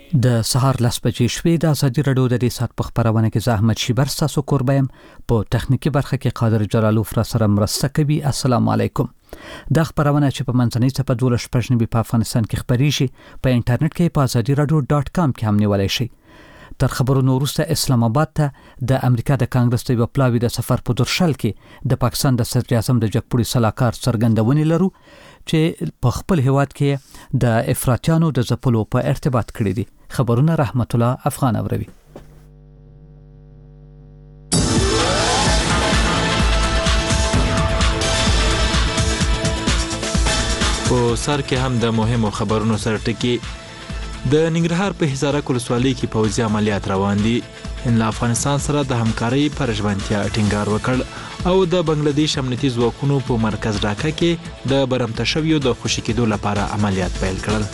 د سهار 10 بجې شوې د ازادي رادیو د دې سات په خبرونه کې زحمت شیبر تاسو قربایم په ټکنیکی برخه کې قادر جلالوف را سره مرسته کوي. السلام علیکم. د خبرونه چې په منځنۍ څپه 12 پښنبي په افغانستان کې خبريږي په انټرنیټ کې په azadiradio.com کې هم نیولای شي. تر خبرونو وروسته اسلام آباد ته د امریکا د کانګرس د پلاوی د سفر په درشل کې د پاکستان د صدر اعظم د جګپوړي صلاحکار څرګندونې لرو چې په خپل هیواد کې د افراطیانو د ځپلو په ارتباط کړی دي. خبرونه رحمت الله افغان اوروي. په سر کې هم د مهمو خبرونو سره ټکی د ننګرهار په هزاره ولسوالۍ کې پوځي عملیات روان دي. ان له افغانستان سره د همکارۍ پر ژمنتیا ټینګار وکړ او د بنگلاديش امنیتي ځواکونو په مرکز ډاکا کې د برمته شویو د خوشي کېدو لپاره عملیات پیل کړل.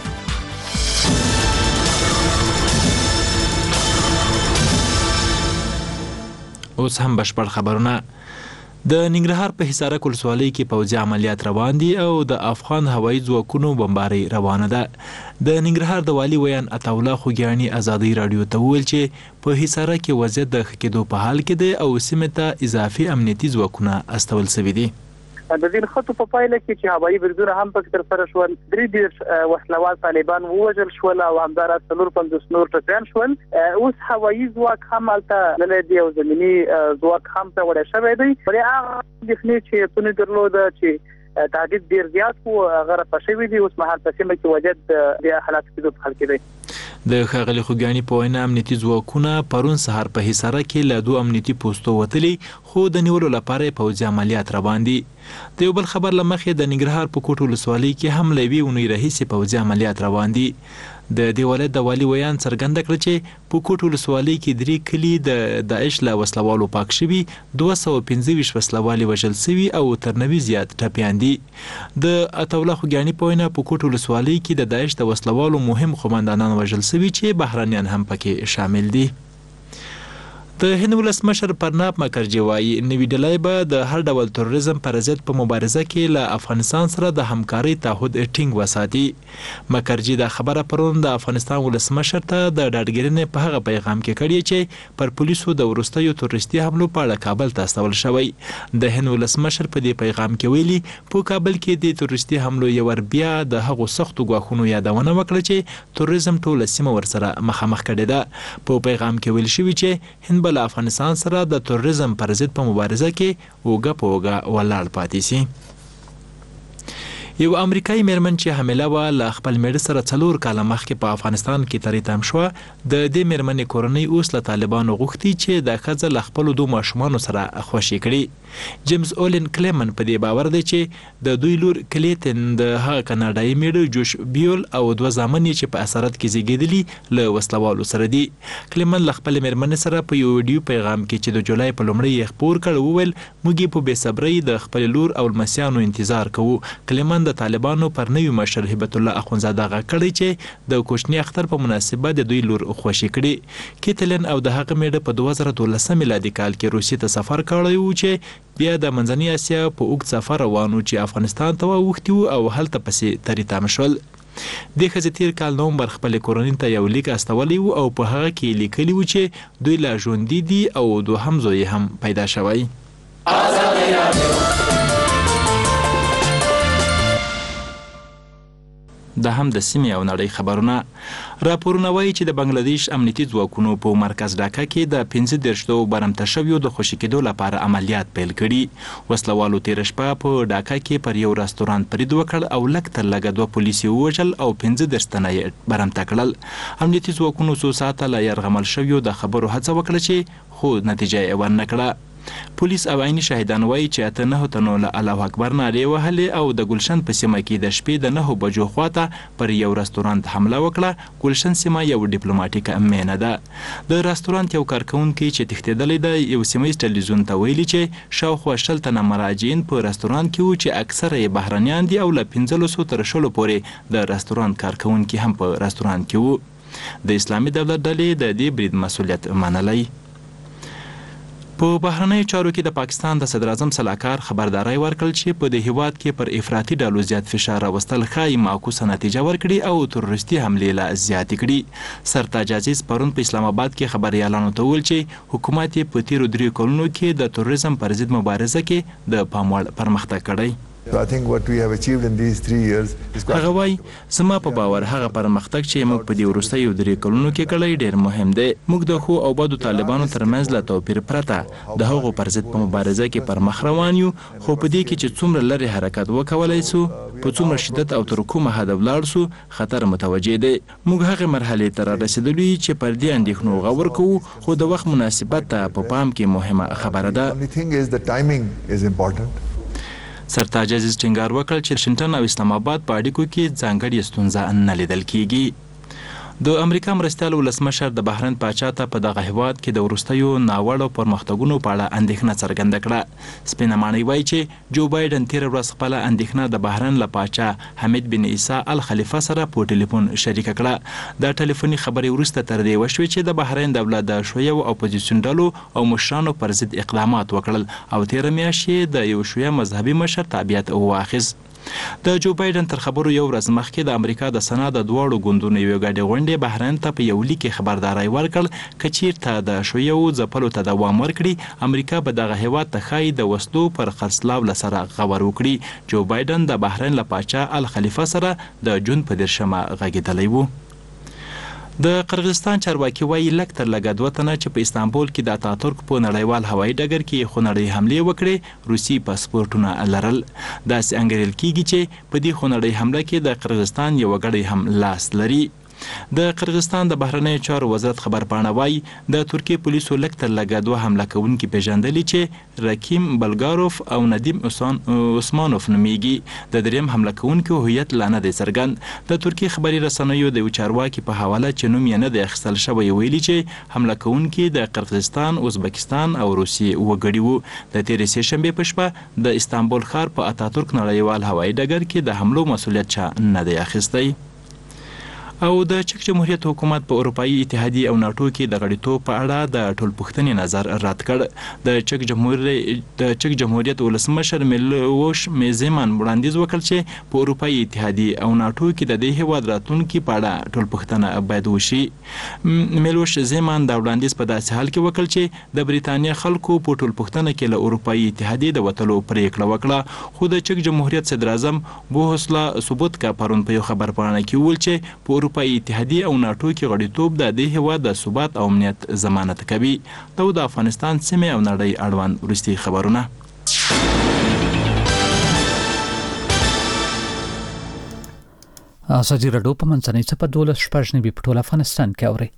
اوس هم بشپړ خبرونه. د ننګرهار په هزاره ولسوالۍ کې پوځي عملیات روان دي او د افغان هوایي ځواکونو بمباري روانه ده. د ننګرهار د والي ویان عطاالله خوګیاني ازادي رادیو ته وویل چې په هزاره کې وضعیت د ښه کېدو په حال کې دی او سیمې ته اضافي امنیتي ځواکونه استول شوي دي. د دې خطو په پایله کې چې هوایي بریدونه هم پکې ترسره شول، درې وسلوال طالبان ووژل شول او همدارس 450 نور ټپیان شول. اوس هوایي ځواک هم هلته نه دی او زمینی ځواک هم ته وړل شوی دی. پرې هغه د فني چې پونه درلوده چې تعدید ډیر زیات وو هغه پښوی دی. اوس مهال په سیمه کې وجد د حالات کې د حل کېدی. د ښاغلي خوګیاني په وینا امنیتي ځواکونه پرون سهار په هزاره کې له 2 امنیتي پوسټو وتلي خو د نیولو لپاره پوځي عملیات روان دي. د یو بل خبر لمخې د ننګرهار په کوټ ولسوالۍ کې هم له یوې اونۍ راهیسې پوځي عملیات روان دي. د دې ولایت د والي ویان څرګنده کړه چې په کوټ ولسوالۍ کې 3 کلي د داعش له وسلوالو پاک شوي، 225 وسلوالي وژل شوي او تر 90 زیات ټپیان دي. د عطاالله خوګیاني په وینا په کوټ ولسوالۍ کې د داعش د وسلوالو مهم قومندانان وژل شوي چې بهرانيان هم پکې شامل دي. د هند ولسمشر پرناب مکرجي وایي نوې ډلې به د هر ډول تروریزم پر ضد په مبارزه کې له افغانستان سره د همکارۍ تعهد ټینګ وساتي. مکرجي دا خبره پرون د افغانستان ولسمشر ته د ډاډګرنې په هغه پیغام کې کړی چې پر پولیسو د وروستیو تروریستي حملو په اړه کابل ته استول شوی. د هند ولسمشر په دې پیغام کې ویلي په کابل کې د تروریستي حملو یو ور بیا د هغو سختو غواخونو یادونه وکړه چې تروریزم ټول سیمه ورسره مخامخ کړي ده. په پیغام کې ویل شوی چې هند له افغانستان سره د تروریزم پر ضد په مبارزه کې اوګه په اوګه ولاړ پاتې شي. یو امریکایي میرمن چې حامله و له خپل میړه سره 4 کاله مخکې په افغانستان کې تریتم شو. د دې میرمنې کورنۍ اوس له طالبانو غوښتي چې د ښځه له خپل 2 ماشومانو سره خوشي کړي. جیمز اولن کلیمن په دې باور دی چې د دوی لور کلیتن د هغه کاناډایي میړه جوش بیول او 2 زامن چې په اسارت کې زیږیدلي له وسلوالو سره دي. کلیمن له خپل میرمنې سره په یو ویډیو پیغام کې چې د جولای په لومړۍ یې خپور کړ وویل موږ په بې صبرۍ د خپل لور او لمسیانو انتظار کوو. کلیمن د طالبانو پر نوي مشر هبت الله اخونزاده غږ کړی چې د کوچني اختر په مناسبت د دوی لور خوشي کړي. کیتلن او د هغه میړه په 2012 میلادي کال کې روسیې ته سفر کړی و چې بیا د منځنۍ اسیا په اوږد سفر روان و چې افغانستان ته واوښتي و او هلته پسې تریتم شول. د ښځې تیر کال نومبر خپل کورنۍ ته یو لیک استولی و او په هغه کې لیکلی و چې دوی لا ژوندي دي او 2 زوی هم پیدا شوی. د هم د سیمې او نړۍ خبرونه. راپورونه وایي چې د بنگلاديش امنیتي ځواکونو په مرکز ډاکا کې د 15 برمته شویو د خوشي کېدو لپاره عملیات پیل کړي. وسلوالو تیر شپه په ډاکا کې پر یو رستورانت برید وکړ او لږ تر لږه 2 پولیسي ووژل او 15 تنه یې برمته کړل. امنیتي ځواکونو څو ساعته له یرغمل شویو د خبرو هڅه وکړه چې خو نتیجه یې ورنکړه. پولیس او عیني شاهدان وایي چې 9 تنو له الله اکبر نارې وهلې او د ګلشن په سیمه کې د شپې د 9 بجو خواته پر یو رستورانت حمله وکړه. ګلشن سیمه یو ډیپلوماټیکه مینه ده. د رستورانت یو کارکونکي چې تښتېدلی دی یو سیمهیز ټلویزیون ته ویلي چې شاوخوا 60 تنه مراجعین په رستورانت کې وو چې اکثره یې بهرنیان دي او له 1500 تر 16 پورې د رستورانت کارکونکي هم په رستورانت کې وو. د اسلامي دولت ډلې د دې برید مسؤلیت منلی. په بهرنیو چارو کې د پاکستان د صدر اعظم سلاکار خبرداري ورکړل چې په دې هیواد کې پر افراطي ډلو زیات فشار راوستل ښایي معکوسه نتیجه ورکړي او تروریستي حملې لا زیاتې کړي. سرتاج عزیز پرون په اسلام آباد کې خبريالانو ته وویل چې حکومت په تیرو 3 کلونو کې د تروریزم پر ضد مبارزه کې د پام وړ پرمختګ کړی. So I think what we have achieved in these 3 years is quite. هغه وای زما په باور هغه پرمختګ چې موږ په دې وروستیو 3 کلونو کې کړی ډېر مهم دی. موږ د خو او بدو طالبانو ترمنځ له توپیر پرته د هغو پر ضد په مبارزه کې پر مخ روان یو، خو په دې کې چې څومره لري حرکت وکولای سو، په څومره شدت او تر کومه حد ولاړ سو، خطر متوجه دی. موږ هغه مرحله ته رسیدلو چې پر دې اندېښنو غور کوو، خو د وخت مناسبت ته په پام کې مهمه خبره ده. The thing is the timing is important. سرتاج عزیز ټینګار وکړ چې واشنګټن او اسلام آباد په اړیکو کې ځانګړې ستونزه نه لیدل کیږي. د امریکا مرستیال ولسمشر د بحرین پاچا ته په دغه هیواد کې د وروستیو ناوړو پرمختګونو په اړه اندېښنه څرګنده کړه. سپینه ماڼۍ وایي چې جو بایدن تېره ورځ خپله اندېښنه د بحرین له پاچا حمید بن عیسی الخلیفه سره په ټلیفون شریکه کړه. د ټلیفوني خبرې وروسته تر دې وشوې چې د بحرین دولت د شیعه او اپوزیسیون ډلو او مشرانو پر ضد اقدامات وکړل او تېره میاشت د یو شیعه مذهبي مشر تابعیت واخیست. د جو بایدن تر خبرو یو ورځ مخکې د امریکا د سنا د دواړو ګوندونو یو ګډې غونډې بحرین ته په یو لیک کې خبرداري ورکړ که چیرته د شیعو ځپلو ته دوام ورکړي، امریکا به دغه هیواد ته ښایي د وسلو پر خرڅلاو له سره غور وکړي. جو بایدن د بحرین له پاچا الخلیفه سره د جون په 10 غږېدلی و. د قرغیزستان چارواکي وایي لږ تر لږه 2 تنه چې په استانبول کې د اتاتورک په نړیوال هوایي ډګر کې خونړۍ حملې وکړې روسي پاسپورټونه لرل. داسې انګېرل کیږي چې په دې خونړۍ حمله کې د قرغیزستان یو غړی هم لاس لري. د قرغیزستان د بهرنیو چارو وزارت خبرپاڼه وایي د ترکیې پولیسو لږ تر لږه 2 حمله کوونکي پیژندلي چې رکیم بلګاروف او ندیم عثمانوف نومیږي. د دریم حمله کوونکي هویت لا نه دی څرګند. د ترکیې خبري رسنیو د یو چارواکي په حواله چې نوم یې نه دی اخیستل شوی ویلي چې حمله کوونکي د قرغیزستان، ازبکستان او روسیې وګړي وو. د تېرې سې شنبې په شپه د استانبول ښار په اتاتورک نړیوال هوایي ډګر کې د حملو مسؤلیت چا نه دی اخیستی. او د چک جمهوریت حکومت په اروپایي اتحادیه او ناتو کې د غړیتوب په اړه د ټولپوښتنې نظر رد کړ. د چک جمهوریت ولسمشر میلوش زیمن وړاندیز وکړ چې په اروپایي اتحادیه او ناتو کې د دې هیواد راتلونکي په اړه ټولپوښتنه باید وشي. میلوش زیمن دا وړاندیز په داسې حال کې وکړ چې د بریتانیا خلکو په ټولپوښتنه کې له اروپایي اتحادیه د وتلو پریکړه وکړه. خو د چک جمهوریت صدر اعظم بوهسلا سوبوتکا پرون په یو خبرپاڼه کې وویل چې په اروپایي اتحادیه او ناتو کې غړیتوب د دې هیواد د ثبات او امنیت ضمانت کوي. د افغانستان سیمې او نړۍ اړوند وروستي خبرونه. ازادي راډیو په منځنۍ څپه 12 په ټول افغانستان کې اوري.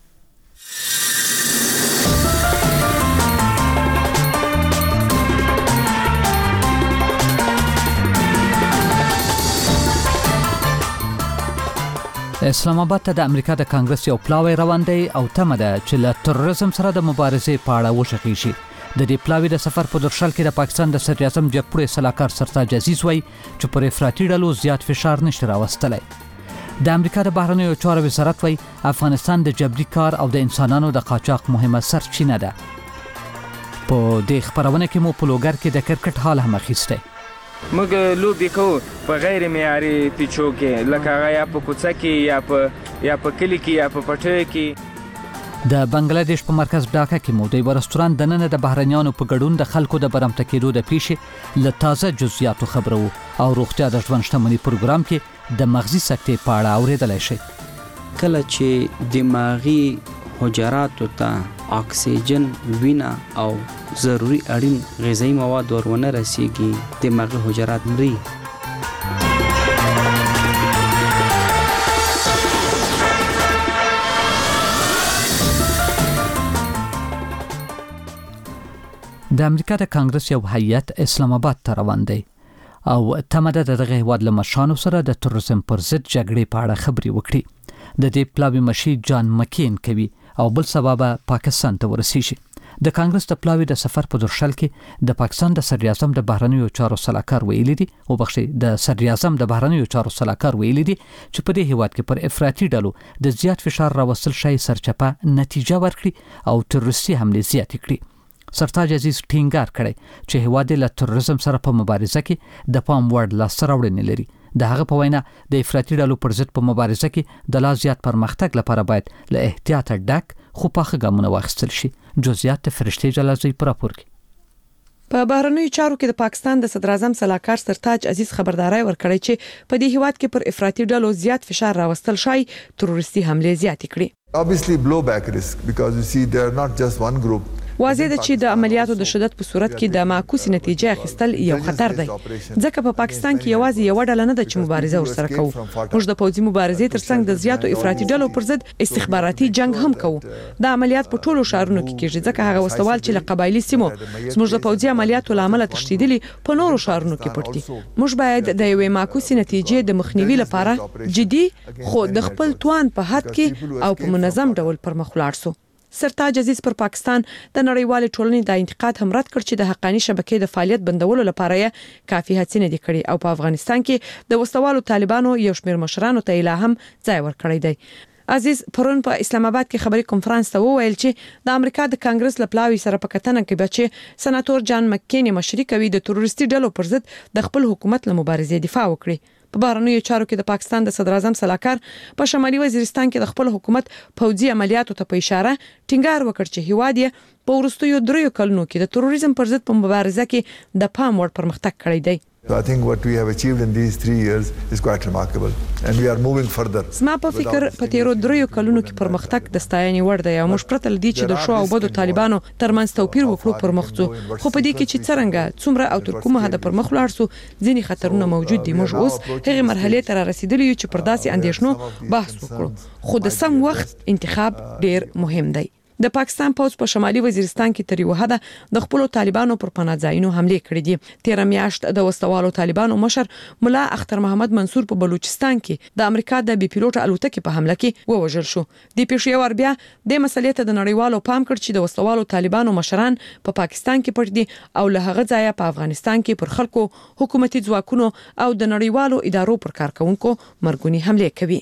اسلام آباد ته د امریکا د کانګرس یو پلاوی روان دی او تمه ده چې له تروریزم سره د مبارزې په اړه وشخې شي. د دې پلاوی د سفر په درشل کې د پاکستان د صدر اعظم جګپوړی سلاکار سرتاج عزیز وایي چې پر افراطي ډلو زیات فشار نشي راوستلی. د امریکا د بهرنیو چارو وزارت وایي افغانستان د جبري کار او د انسانانو د قاچاق مهمه سرچینه ده. په دې خبرونه کې مو په لوګر کې د کرکټ حال هم اخیستی. موږ لوبې کوو په غیر معیاري پیچو کې لکه هغه یا په کوڅه کې یا په کلي کې یا په پټیو کې. د بنگلاديش په مرکز ډاکا کې مو د یو رستوران دننه د بهرنیانو په ګډون د خلکو د برمته کېدو د پیښې له تازه جزئیاتو خبرو او روغتیا د ژوند شتمنۍ پروګرام کې د مغزي سکتې په اړه اوریدلای شئ. کله چې دماغي حجراتو ته اکسیجن، وینه او ضروری اړین غذایی مواد ورونه رسیږي، دماغي حجرات مري. د امریکا د کانګرس یو هیئت اسلام آباد ته روان دی او تمه ده د دغه هیواد له مشرانو سره د تروریزم پر ضد جګړې په اړه خبرې وکړي. د دې پلاوي مشي جان مکین کوي او بل سبب پاکستان ته ورسیږي. د کانګرس د پلاوي د سفر په درشل کې د پاکستان د صدر اعظم د بهرنیو چارو سلاکار ویلي دي چې په دې هیواد کې پر افراطي ډلو د زیات فشار راوستل شي سرچپه نتیجه ورکړي او تروریستي حملې زیاتې کړي. سرتاج عزیز ټینګار کړی چې هیواد له تروریزم سره په مبارزه کې د پام وړ لاسته راوړنې لري. د هغه په وینا د افراطي ډلو پر ضد په مبارزه کې د لا زیات پرمختګ لپاره باید له احتیاط ډک خو پاخه ګامونه واخیستل شي. جزئیات فرشتي جلالزی پر راپور کې. په بهرنیو چارو کې د پاکستان د صدر اعظم سلاکار سرتاج عزیز خبرداري ورکړی چې په دې هیواد کې پر افراطي ډلو زیات فشار راوستل شي تروریستي حمله زیات کړي. Obviously blowback risk because you see they are not just one group. واضح ده چې د عملیاتو د شدت په صورت کې د معکوسې نتیجې اخیستل یو خطر دی، ځکه په پاکستان کې یوازې یو ډله نه ده چې مبارزه ورسره کوو. موږ د پوځي مبارزې ترڅنګ د زیاتو افراطي ډلو پر ضد استخباراتي جنگ هم کوو. د عملیات په ټولو شهرونو کې کېږي، ځکه هغه وسوال چې له قبایلی سیمو زموږ د پوځي عملیاتو لامل تشدیدلی په نورو شهرونو کې پټ دي. موږ باید د یوې معکوسې نتیجې د مخنیوي لپاره جدي خو د خپل توان په حد کې او په منظم ډول پرمخ ولاړ سو. سرتاج عزیز پر پاکستان د نړیوال ټولنې د انتقاد هم رد کړ چې د حقانی شبکې د فعالیت بندولو لپاره یې کافي هڅې نه دي کړې او په افغانستان کې د وسوالو طالبانو یو شمېر مشرانو ته اله هم ځای ورکړی دی. عزیز پرون په اسلام آباد کې خبري کنفرانس ته وویل چې د امریکا د کانګرس لپلاوي سره په کتنه کې بچي سناتور جان مکین مشري کوي د تروریستي ډلو پر ضد د خپل حکومت له مبارزې دفاع وکړي. په بهرنیو چارو کې د پاکستان د صدر اعظم سلاکار په شمالي وزیرستان کې د خپل حکومت پوځي عملیاتو ته په اشاره ټینګار وکړ چې هیواد یې په وروستیو 3 کلونو کې د تروریزم پر ضد په مبارزه کې د پام وړ پرمختګ کړی دی. So I think what we have achieved in these 3 years is quite remarkable and we are moving further. زما په فکر په تیرو 3 کلونو کې پرمختګ د ستاینې وړ دی او موږ پرته لدی چې د شو او بدو طالبانو ترمنځ توپیر وکړو پرمختګ خو په دې کې چې څنګه څومره او تر کومه هدا پرمخ لاړ سو ځینی خطرونه موجود دي. موږ اوس هغه مرحله ته رسیدلی یو چې پر داسې اندیشنو بحث وکړو خو د سم وخت انتخاب ډیر مهم دی. د پاکستان پوځ په شمالي وزیرستان کې تر یو حده د خپل طالبانو پر پناهځایونو حمله کړې دي. 13 میاشت د وسوالو طالبانو مشر مولا اختر محمد منصور په بلوچستان کې د امریکا د بي پیلوټ الوتکې په حمله کې ووژل شو. د پېښور بیا د مسلې ته د نړیوالو پام کړ چې د وسوالو طالبانو مشران په پاکستان کې پټ دي او له هغه ځایه په افغانستان کې پر خلکو حکومتي ځواکونو او د نړیوالو ادارو پر کارکونکو مرګونی حمله کوي.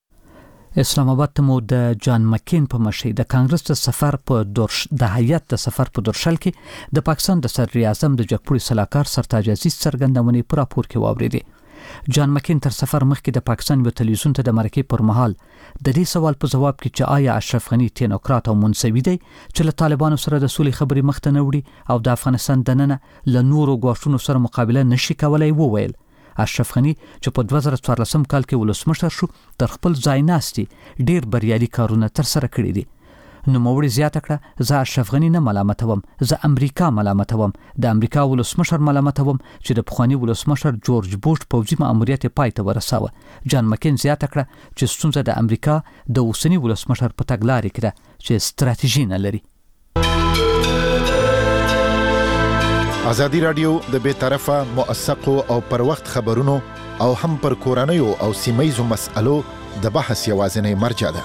اسلام آباد ته مو د جان مکین په مشرۍ د کانګرس د سفر په د هیئت د سفر په درشل کې د پاکستان د صدر اعظم د جګپوړي سلاکار سرتاج عزیز څرګندونې په راپور کې واوریدې. جان مکین تر سفر مخکې د پاکستان یو تلویزیون ته د مرکې پر مهال د دې سوال په جواب کې چې آیا اشرف غنی تینوکرات او منسوي دی چې له طالبانو سره د سولې خبرې مخته نه وړي او د افغانستان دننه له نورو ګواښونو سره مقابله نشي کولای وویل. اشرف غنی چې په 2014 کال کې ولسمشر شو تر خپل ځای ناستي ډیر بریالي کارونه تر سره کړی دي. نو موړي زیاته کړه زه اشرف غنی نه ملامتوم، زه امریکا ملامتوم، د امریکا ولسمشر ملامتوم چې د پخوانی ولسمشر جورج بوش پوځي مأموریت پای ته ورساوه. جان مکین زیاته کړه چې ستونزه د امریکا د اوسنی ولسمشر په تګلارې کې ده چې ستراتیژي نه لري. ازادي رادیو د بے طرفه موثقو او پر وخت خبرونو او هم پر کورنیو او سیمایزو مسألو د بحث یوازینی مرجع ده.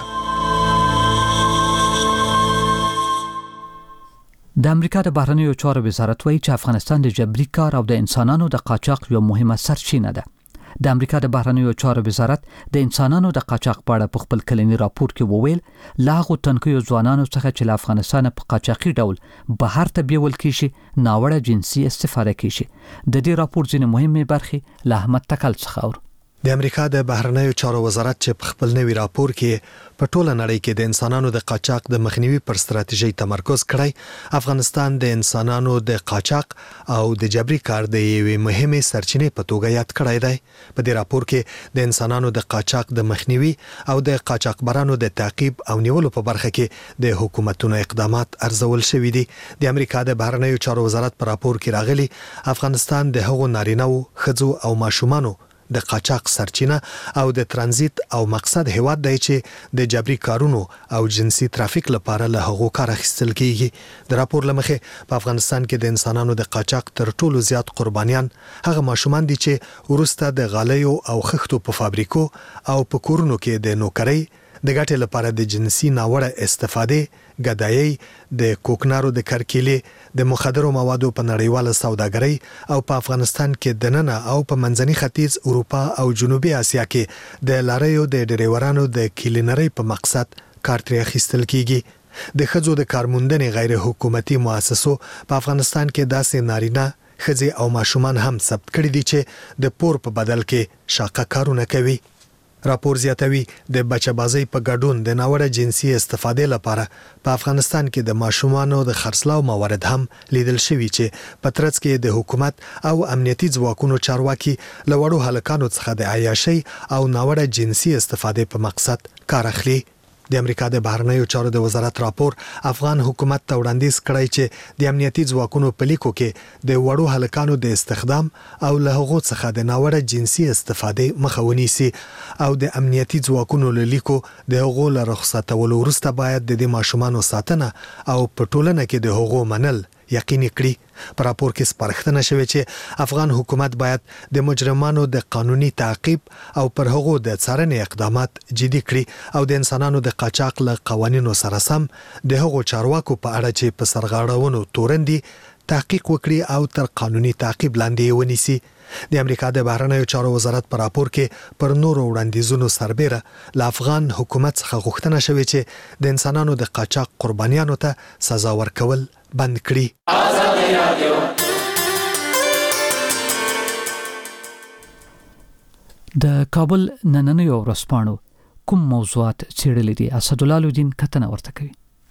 د امریکا د بهرنیو چارو وزارت وایي چې افغانستان د جبري کار او د انسانانو د قاچاق یو مهمه سرچینه ده. د امریکا د بهرنیو چارو وزارت د انسانانو د قاچاق په اړه په خپل کلنی راپور کې وویل لاغو تنکیو ځوانانو څخه چې له افغانستان په قاچاقي ډول بهر ته بیول کیږي ناوړه جنسي استفاده کیږي. د دې راپور ځینې مهمه برخې له احمد تکل څخه اورو. د امریکا د بهرنیو چارو وزارت چې په خپل نوي راپور کې په ټوله نړۍ کې د انسانانو د قاچاق د مخنیوي پر ستراتیژي تمرکز کړی، افغانستان د انسانانو د قاچاق او د جبري کار د یوې مهمه سرچینې په توګه یاد کړی دی. په دې راپور کې د انسانانو د قاچاق د مخنیوي او د قاچاقبرانو د تعقیب او نیولو په برخه کې د حکومتونو اقدامات ارزول شوي دي. د امریکا د بهرنیو چارو وزارت په راپور کې راغلي افغانستان د هغو نارینه‌و، ښځو او ماشومانو د قاچاق سرچینه او د ترانزیت او مقصد هیواد دی چې د جبري کارونو او جنسي ترافیک لپاره له هغو کار اخیستل کیږي. د راپور لمخې په افغانستان کې د انسانانو د قاچاق تر ټولو زیات قربانیان هغه ماشومان دي چې ورسته د غالیو او خښتو په فابریکو او په کورونو کې د نوکرۍ د ګټې لپاره د جنسي ناوړه استفاده، ګدایي، د کوکنارو د کرکیلې، د مخدرو موادو په نړیواله سوداګرۍ او په افغانستان کې دننه او په منځني ختیځ، اروپا او جنوبي اسیا کې د لاریو د ډریورانو د کلینرۍ په مقصد کار ترې اخیستل کیږي. د ښځو د کارموندنې غیر حکومتي مؤسسو په افغانستان کې داسې نارینه ښځې او ماشومان هم ثبت کړي دي چې د پور په بدل کې شاقه کارونه کوي. راپور زیاتوي د بچه‌بازۍ په ګډون د ناوړه جنسي استفادې لپاره په افغانستان کې د ماشومانو د خرڅلاو موارد هم لیدل شوي چې په ترڅ کې د حکومت او امنیتي ځواکونو چارواکي له وړو هلکانو څخه د عیاشۍ او ناوړه جنسي استفادې په مقصد کار اخلي. د امریکا د بهرنیو چارو د وزارت راپور افغان حکومت ته وړاندیز کړی چې د امنیتي ځواکونو په لیکو کې د وړو هلکانو د استخدام او له هغو څخه د ناوړه جنسي استفادې مخه ونیسي او د امنیتي ځواکونو له لیکو د هغو له رخصتولو وروسته باید د دې ماشومانو ساتنه او په ټولنه کې د هغو منل یقیني کړي. په راپور کې سپارښتنه شوې چې افغان حکومت باید د مجرمانو د قانوني تعقیب او پر هغو د څارنې اقدامات جدي کړي او د انسانانو د قاچاق له قوانینو سره سم د هغو چارواکو په اړه چې په سرغړونو تورن دي تحقیق وکړي او تر قانوني تعقیب لاندې ونیسي. د امریکا د بهرنیو چارو وزارت په راپور کې پر نورو وړاندیزونو سربېره له افغان حکومت څخه غوښتنه شوې چې د انسانانو د قاچاق قربانیانو ته سزا ورکول بند کړي. د کابل نننیو ورځپاڼو کوم موضوعات څېړلي دي؟ اسدالله الدین کتنه ورته کوي.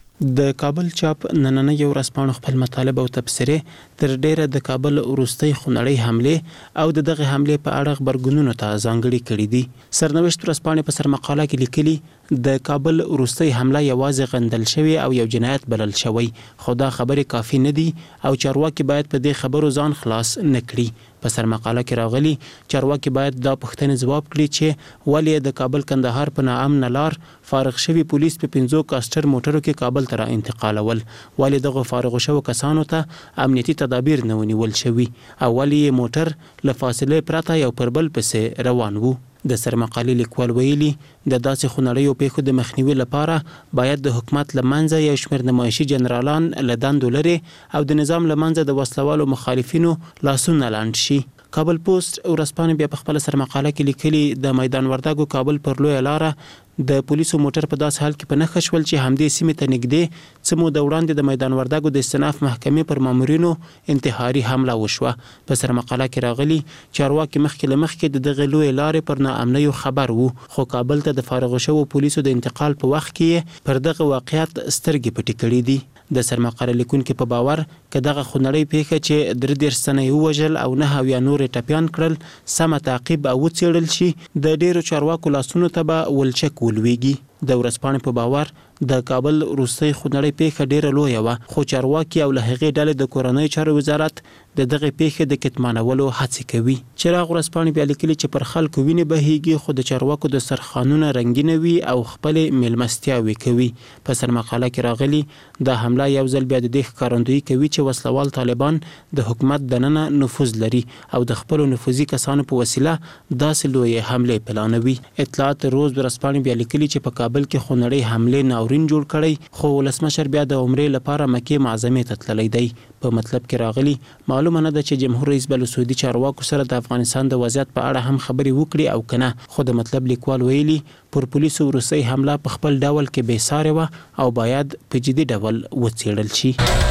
د کابل چاپ نننیو ورځپاڼو خپل مطالب او تبصرې تر ډیره د کابل وروستۍ خونړۍ حمله او دغه حمله په اړه خبرګونونو ته ځانګړي کړي دي. سرنوشت ورځپاڼې په سرمقاله کې لیکلي د کابل وروستۍ حمله یوازې غندل شوی او یو جنایت بلل شوی، خو دا خبرې کافي نه دي او چارواکي باید په دې خبرو ځان خلاص نه کړي. په سرمقاله کې راغلي چارواکي باید دا پوښتنې ځواب کړي چې ولې د کابل کندهار په ناامن لار فارغ شوی پولیس په 50 کاسټر موټرو کې کابل ته انتقالول، ولې دغه فارغ شوو کسانو ته امنیتي تدابیر نه ونیول شوي او ولې موټر له فاصله پرته یو پر بل پسې روان وو. د سرمقالې لیکوال ویلي د داسې خونړیو پیښو د مخنیوي لپاره باید د حکومت له منځه یو شمېر نمایشي جنرالان له دندو لرې او د نظام له منځه د وسلوالو مخالفینو لاسونه لنډ شي. کابل پوسټ ورځپاڼه بیا په خپل سرمقاله کې لیکلي د میدان وردګو کابل پر لویه لاره د پولیسو موټر په داس حال کې په نښه شول چې همدې سیمې ته نږدې څه موده وړاندې د میدان وردګو د استناف محکمې پر مامورینو انتحاري حمله وشوه. په سرمقاله کې راغلي چارواکي مخکې له مخکې د دغه لویې لارې پر ناامنیو خبر وو، خو کابل ته د فارغ شوو پولیسو د انتقال په وخت کې پر دغه واقعیت سترګې پټې کړې دي. د سرمقاله لیکونکو په باور که دغه خونړۍ پیښه چې 3 سنه ووژل او 9 یا نور ټپیان کړل سم تعقیب او وڅېړل شي د ډیرو چارواکو لاسونو ته به ولچک ولويږي. د ورځپاڼې په باور د کابل وروستۍ خونړۍ پیښه ډیره لویه وه، خو چارواکي او له هغې ډلې د کورنۍ چارو وزارت د دغه پیښې د کتمانولو هڅې کوي. چراغ ورځپاڼې بیا لیکلي چې پر خلکو وینې بهیږي خو د چارواکو دسترخوانونه رنګینه وي او خپلې میلمستیاوې کوي. په سرمقاله کې راغلي دا حمله یو ځل بیا د دې ښکارندویي کوي چې وسلوال طالبان د حکومت دننه نفوذ لري او د خپلو نفوذي کسانو په وسیله داسې لویې حملې پلانوي. اطلاعات روز ورځپاڼې بیا لیکلي چې په کابل کې خونړۍ حملې ناورین جوړ کړی، خو ولسمشر بیا د عمرې لپاره مکې معظمې ته تللی دی. په مطلب کې راغلي معلومه نه ده چې جمهور رئیس بل سعودي چارواکو سره د افغانستان د وضعیت په اړه هم خبرې وکړي او کنه، خو د مطلب لیکوال ویلي پر پولیسو وروستۍ حمله په خپل ډول کې بې سارې وه او باید په جدي ډول وڅېړل شي.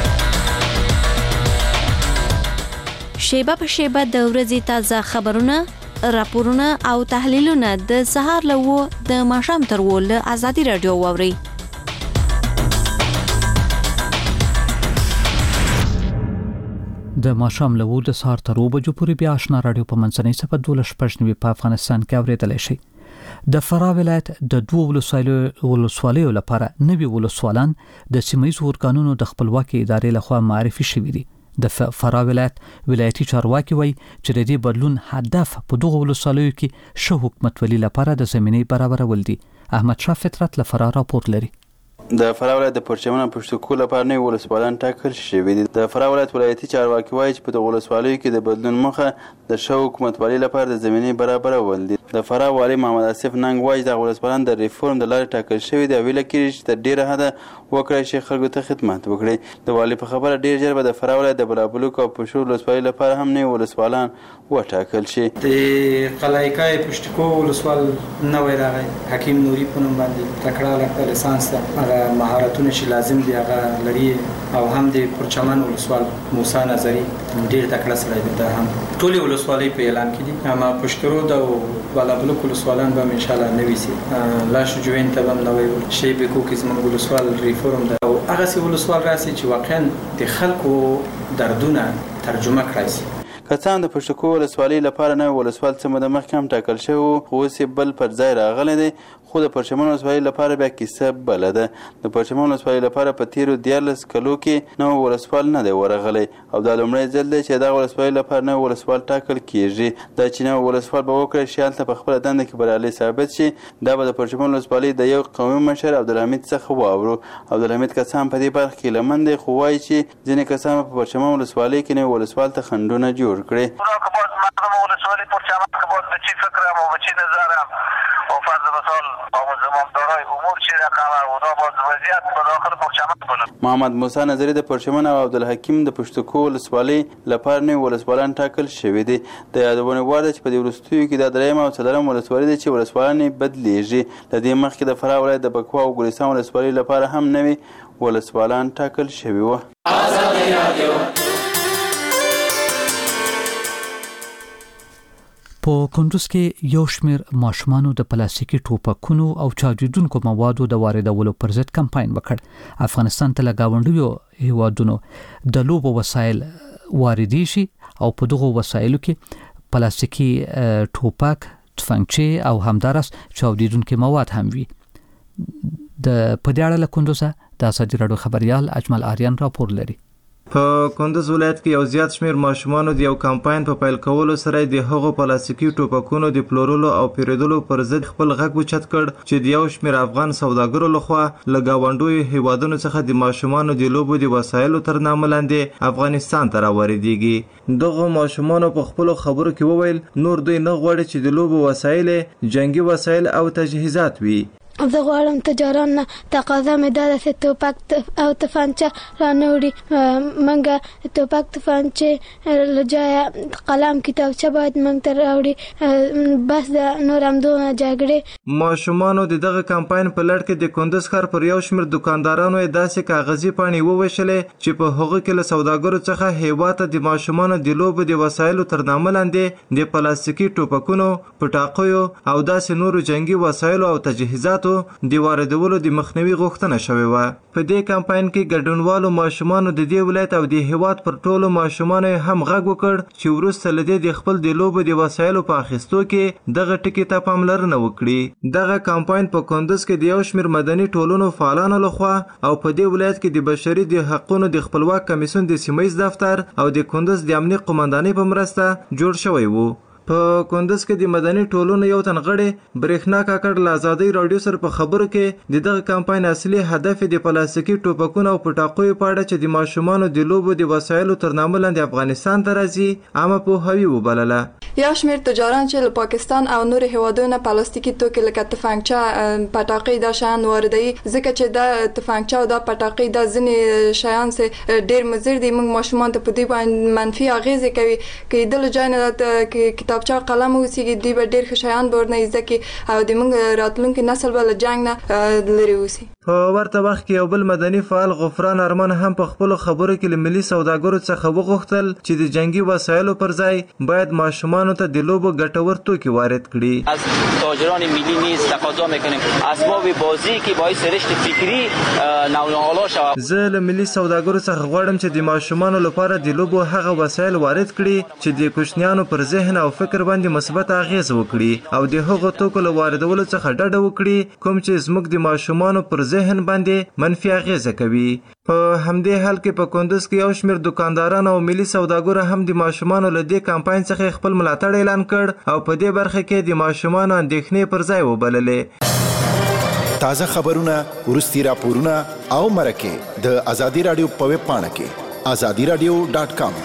شیبه په شیبه د ورځې تازه خبرونه، راپورونه او تحلیلونه د سهار له 9 د ماښام تر 10 له ازادي رادیو واورئ. د ماښام له 9 د سهار تر 10 بجو پورې بیا آشنا رادیو په منځنۍ صفحه 12 په افغانستان کې اورېدلی شئ. د فراه ولایت د 2 ولسوالیو لپاره نوي ولسوالان د سیمه‌یزو ارګانونو د خپلواکۍ ادارې لخوا معرفي شوي دي. د فراه ولایت ولایتي چارواکي وایي چې د دې بدلون هدف په دغه ولسوالیو کې ښه حکومتولي لپاره د زمینې برابرول دي. احمد شاه فطرت له فراه راپور لري. د فراه ولایت د پرچمونو پښتو لپاره نوي ولسوالان ټاکل شوي دي. د فراه ولایت ولایتي چارواکي وایي چې په دغه ولسوالیو کې د بدلون موخه د ښه حکومتولي لپاره د زمینې برابرول دي. د فراه والي محمد آصف ننګ وایي دغه ولسوالان د ریفورم د لارې ټاکل شوي دي او هیله کېږي چې تر ډېره حده وکړای شي خلکو ته خدمت وکړي. د والي په خبره ډېر ژر به د فراه ولایت د بلابلوک او پشور ولسوالۍ لپاره هم نوي ولسوالان وټاکل شي. د قلعه‌کای پشتکو ولسوال نوی راغی، حکیم نوري په نوم باندې تکړه لیسانس ته مهارتونه چې لازم دي هغه لري او هم د پرچمن ولسوال موسی نظری ډیر تکړه سړی دی. دا هم ټول ولسوالۍ په اعلان کې دي، اما پښتورو د بالابلوک ولسوالان به ان شاء الله نوي سي. لاش جوین ته هم نوي شی به کو کې زموږ ولسوال ریفورم ده او هغه سی ولسوال راسي چې واقعا د خلکو دردونه ترجمه کړی سي. کڅان د پښتکو ولسوالۍ لپاره نه ولسوال څخه د مخکم ټاکل شوی خو اوس بل پر ځای راغلی دی، خو د پرچمن ولسوالۍ لپاره بیا کیسه بل ده. د پرچمن ولسوالۍ لپاره په تیرو 14 کلو کې نو ولسوال نه دی ورغلی او دا لومړی ځل دی چې دا ولسوالۍ لپاره نه ولسوال ټاکل کیږي. دا چې نو ولسوال به وکړي شیال ته په خپل دنده کې بریالي ثابت شي. دا به د پرچمن ولسوالۍ د یو قومي مشر عبدالحمید څخه واورو. عبدالحمید کڅان په دې برخه کې لمن دی، خو وایي چې ځینې کسان په پرچمن ولسوالۍ کې نه ولسوال ته خنډونه جوړ کړي. ولسوالی پرچمن که باید به چی فکرم و به چی نظرم و فرض مثال با زمامدارای امور چی رقمه و دا باید وضعیت به داخل پرچمن کنم. محمد موسی نظری د پرچمن او عبدالحکیم د پښتکو ولسوالۍ لپاره نوي ولسوالان ټاکل شوي دي. د یادونه وړ ده چې په دې وروستیو کې دا درېیم او څلورم ولسوالۍ ده چې ولسوالان یې بدلیږي. له دې مخکې د فراه ولایت د بکوا او ګلستان ولسوالۍ لپاره هم نوي ولسوالان ټاکل شوي وو. په کندوز کې یو شمېر ماشومانو د پلاستیکي ټوپکونو او چاودیدونکو موادو د واردولو پر ضد کمپاین وکړ. افغانستان ته له ګاونډیو هیوادونو د لوبو وسایل واردی شي او په دغو وسایلو کې پلاستیکي ټوپک، تفنګچې او همدارس چاودیدونکو مواد هم وي. د پدیاړه له کندوزه د ازادي راډیو خبريال اجمل آریان راپور لري. په کندوز ولایت کې یو زیات شمیر ماشومانو د یو کمپاین په پیل کولو سره د هغو پلاستیکي ټوپکونو د پلورلو او پیرودلو پر ضد خپل غږ اوچت کړ چې د یو شمیر افغان سوداګرو لخوا له ګاونډیو هیوادونو څخه د ماشومانو د لوبو د وسایلو تر نامه لاندې افغانستان ته راوړيږي. دغه ماشومانو په خپل خبرو کې وویل نور دوی نه غواړي چې د لوبو وسایل، جنگي وسایل او تجهیزات وي. زه غواړم تجاران نه تقاضا مې دا ده چې ټوپک او تفنګچه رانوړي. موږ ټوپک تفنګچه له ځایه قلم کتابچه باید موږ ته راوړي. بس د نور همدونه جګړې. ماشومانو د دغه کمپاین په لړ کې د کندوز ښار پر یو شمېر دکاندارانو داسې کاغذي پاڼې وویشلې چې په هغو کې له سوداګرو څخه هیواد ته د ماشومانو د لوبو د وسایلو تر نامه لاندې د پلاستیکي ټوپکونو، پټاقیو او داسې نورو جنگي وسایلو او تجهیزاتو د واردولو د مخنیوي غوښتنه شوې وه. په دې کمپاین کې ګډونوالو ماشومانو د دې ولایت او د هیواد پر ټولو ماشومانو هم غږ وکړ چې وروسته له دې د خپل د لوبو د وسایلو په اخیستو کې دغه ټکي ته پاملرنه وکړي. دغه کمپاین په کندوز کې د یو شمېر مدني ټولنو فعالانو لخوا او په دې ولایت کې د بشري د حقوقو د خپلواک کمیسیون د سیمهییز دفتر او د کندوز د امنیت قومندانۍ په مرسته جوړ شوی وو. په کندوز کې د مدني ټولنو یو تن غړی برېښنا کاکړ له ازادي رادیو سره په خبرو کې دغه کمپاین اصلي هدف د پلاستیکي ټوپکونو او پټاقیو په اړه چې د ماشومانو د لوبو د وسایلو تر نامه لاندې افغانستان ته راځي عامه پوهاوی وبلله. یو شمېر تجاران چې له پاکستان او نور هیوادونو پلاستیکي توکي لکه تفنګچه، پټاقي دا شیان واردوي، ځکه چې دا تفنګچه او دا پټاقي دا ځینې شیان چې ډېر مضر دي. موږ ماشومان ته په دې باندې منفي اغېزې کوي. که د لجاین کتابچه قلم اوسېږي دوی به ډېر ښه شیان به ورنه زده کړي او د موږ راتلونکي نسل به له جنګ نه لرې اوسي. په ورته وخت کې یو بل مدني فعال غفران ارمان هم په خپلو خبرو کې له ملي سوداګرو څخه وغوښتل چې د جنگي وسایلو پر ځای باید ماشومانو ته د لوبو ګټور توکي وارد کړي. از تاجران ملی نیز تقاضا میکنیم اسباب بازی که باعث رشد فکری نوآلا شود. زه له ملي سوداګرو څخه غواړم چې د ماشومانو لپاره د لوبو هغه وسایل وارد کړي چې د کوچنیانو پر ذهن او فکر باندې مثبت اغیز وکړي او د هغو توکو له واردولو څخه ډډه وکړي کوم چې زموږ د ماشومانو پر ذهن باندې منفي اغیزه کوي. په همدې حال کې په کندوز کې یو شمېر دکانداران او ملي سوداګرو هم د ماشومانو له دې کمپاین څخه خپل ملاتړ اعلان کړ او په دې برخه کې د ماشومانو اندېښنې پر ځای وبللې. تازه خبرونه، وروستي راپورونه او مرکې د ازادي راډیو په ویب پاڼه کې azadiradio.com.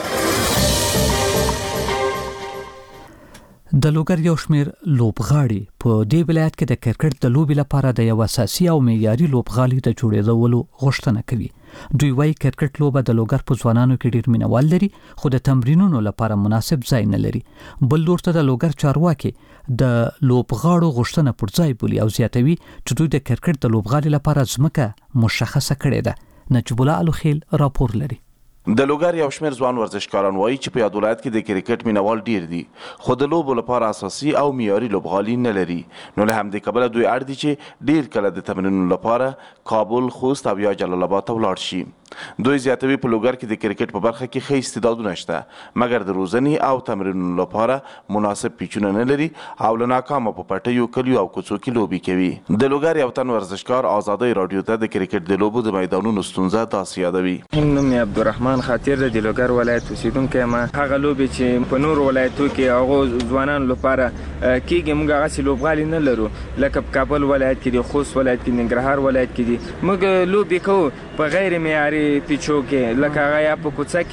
د لوګر یو شمېر لوبغاړي په دې ولایت کې د کرکټ د لوبې لپاره د یو اساسي او معیاري لوبغالي د جوړېدلو غوښتنه کوي. دوی وايي کرکټ لوبه د لوګر په ځوانانو کې ډیر مینوال لري خو د تمرینونو لپاره مناسب ځای نه لري. بل لورته د لوګر چارواکي د لوبغاړو غوښتنه پر ځای بولي او زیاتوي چې دوی د کرکټ د لوبغالي لپاره ځمکه مشخصه کړې ده. نجیب الله الخیل راپور لري. د لوګر یو شمېر ځوان ورزشکاران وایي چې په یاد ولایت کې د کرکټ مینوال ډیر دي خو د لوبو لپاره اساسي او معیاري لوبغالي نه لري. نو له همدې کبله دوی اړ دي چې ډیر کله د تمرینونو لپاره کابل، خوست او یا جلال آباد ته ولاړ شي. دوی زیاتوي په لوګر کې د کرکټ په برخه کې ښه استعدادونه شته مګر د روزنې او تمرینونو لپاره مناسب پیچونه نه لري او له ناکامه په پټیو، کلیو او کوڅو کې لوبې کوي. د لوګر یو تن ورزشکار آزادۍ راډیو ته د کرکټ د لوبو د میدانونو ستونزه داسې یادوي. نوم یې عبدالرحمن خاطر د لوګر ولایت اوسیدونکی یم. هغه لوبې چې په نورو ولایتو کې هغو ځوانانو لپاره کېږي موږ هغسې لوبغالي نه لرو لکه په کابل ولایت کې دي، خوست ولایت کې دي، ننګرهار ولایت کې دي. موږ لوبې کوو په غیر معیاري پیچو کې لکه هغه یا په کوڅه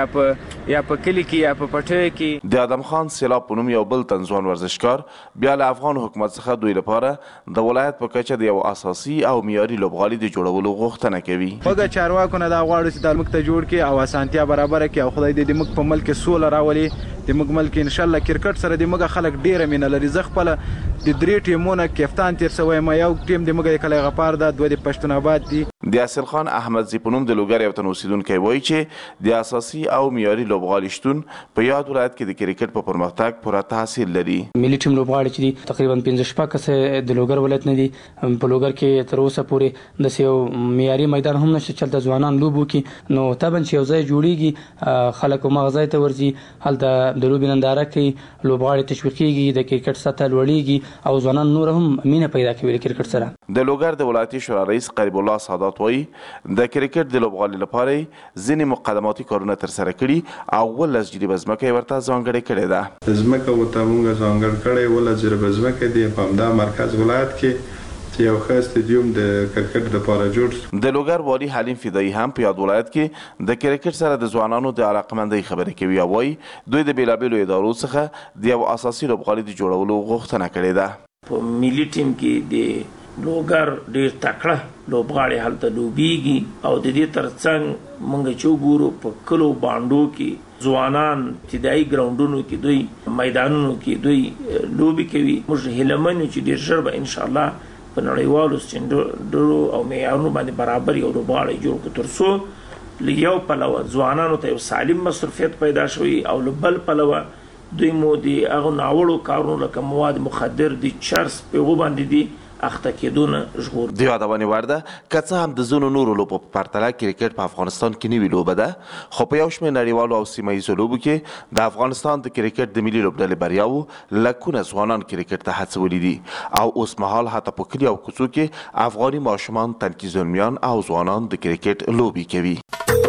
کې یا په کلي کې یا په پټیو کې. د ادم خان سیلاب په نوم یو بل تن ځوان ورزشکار بیا له افغان حکومت څخه دوی لپاره د ولایت په کچه د یو اساسي او معیاري لوبغالي د جوړولو غوښتنه کوي. موږ چارواکو نه دا غواړو چې د ملک ته جوړ کړي او اسانتیا برابر کړي او خدای دې موږ په ملک سوله راولي. د موږ ملک ان شاء الله کرکټ سره د موږ خلک ډیره مینه لري. زه خپل د درې ټیمونو کپتان تیر شوی یم. یو ټیم د موږ د کلی غپار ده، دوه د پښتون آباد دي. د اصل خان احمد زی په نوم د لوګر یو تن اوسیدونکی وایي چې د اساسي او معیاري لوبغالي شتون په یاد ولایت کې د کرکټ په پرمختګ پوره تاثیر لري. ملي ټیم لوبغاړي چې دي تقریبا 15 کسه د لوګر ولایت نه دي. په لوګر کې تر اوسه پورې د یو معیاري میدان هم نشته چې د ځوانان لوبو کې. نو طبعا چې یو ځای جوړیږي خلک مغزای ته ورځي، هلته د لوبې ننداره کوي، لوبغاړي تشویقیږي، د کرکټ سطح لوړیږي او ځوانان نور هم مینه پیدا کوي کرکټ سره. د لوګر د ولایتي شورا رئیس قریب الله سادات وایي د کرکټ د لوبغالي لپاره ځینې مقدماتي کارونه ترسره کړي او 12 جریبه ځمکه یې ورته ځانګړې کړې ده. ځمکه ورته موږ ځانګړې کړې 12 جریبه ځمکه دی په همدا مرکز ولایت کې یو ښه استادیوم د کرکټ لپاره جوړ. د لوګر والي حلیم فدایي هم په یاد ولایت کې د کرکټ سره د ځوانانو د علاقمندۍ خبرې کوي او وایي دوی د بیلابیلو ادارو څخه د یو اساسي لوبغالي د جوړولو غوښتنه کړې ده. په ملي ټیم کې د لوګر ډیر تکړه لوبغاړي هلته لوبیږي او د دې ترڅنګ موږ چې وګورو په کلو باندو کې ځوانان ابتدایي ګراوندونو کې دوی میدانونو کې دوی لوبي کوي. موږ هیله من یو چې ډیر ژر به ان شاء الله په نړیوالو سټنډردونو او معیارونو باندې برابر یو لوبغاړی جوړ کړو ترڅو له یو پلوه ځوانانو ته یو سالم مصروفیت پیدا شوي او له بل پلوه دوی مو د هغو ناوړو کارونو لکه مواد مخدر دي، چرس په هغو باندې دي اخته کېدونه ژغور. د یادونې وړ ده که څه هم د ځینو نورو لوبو په پرتله کرکټ په افغانستان کې نوې لوبه ده خو په یو شمېر نړیوالو او سیمه ییزو لوبو کې د افغانستان د کرکټ د ملي لوبډلې بریاوو لکونه ځوانان کرکټ ته هڅولي دي او اوس مهال حتی په کلي او کوڅو کې افغاني ماشومان، تنکي زلمیان او ځوانان د کرکټ لوبې کوي.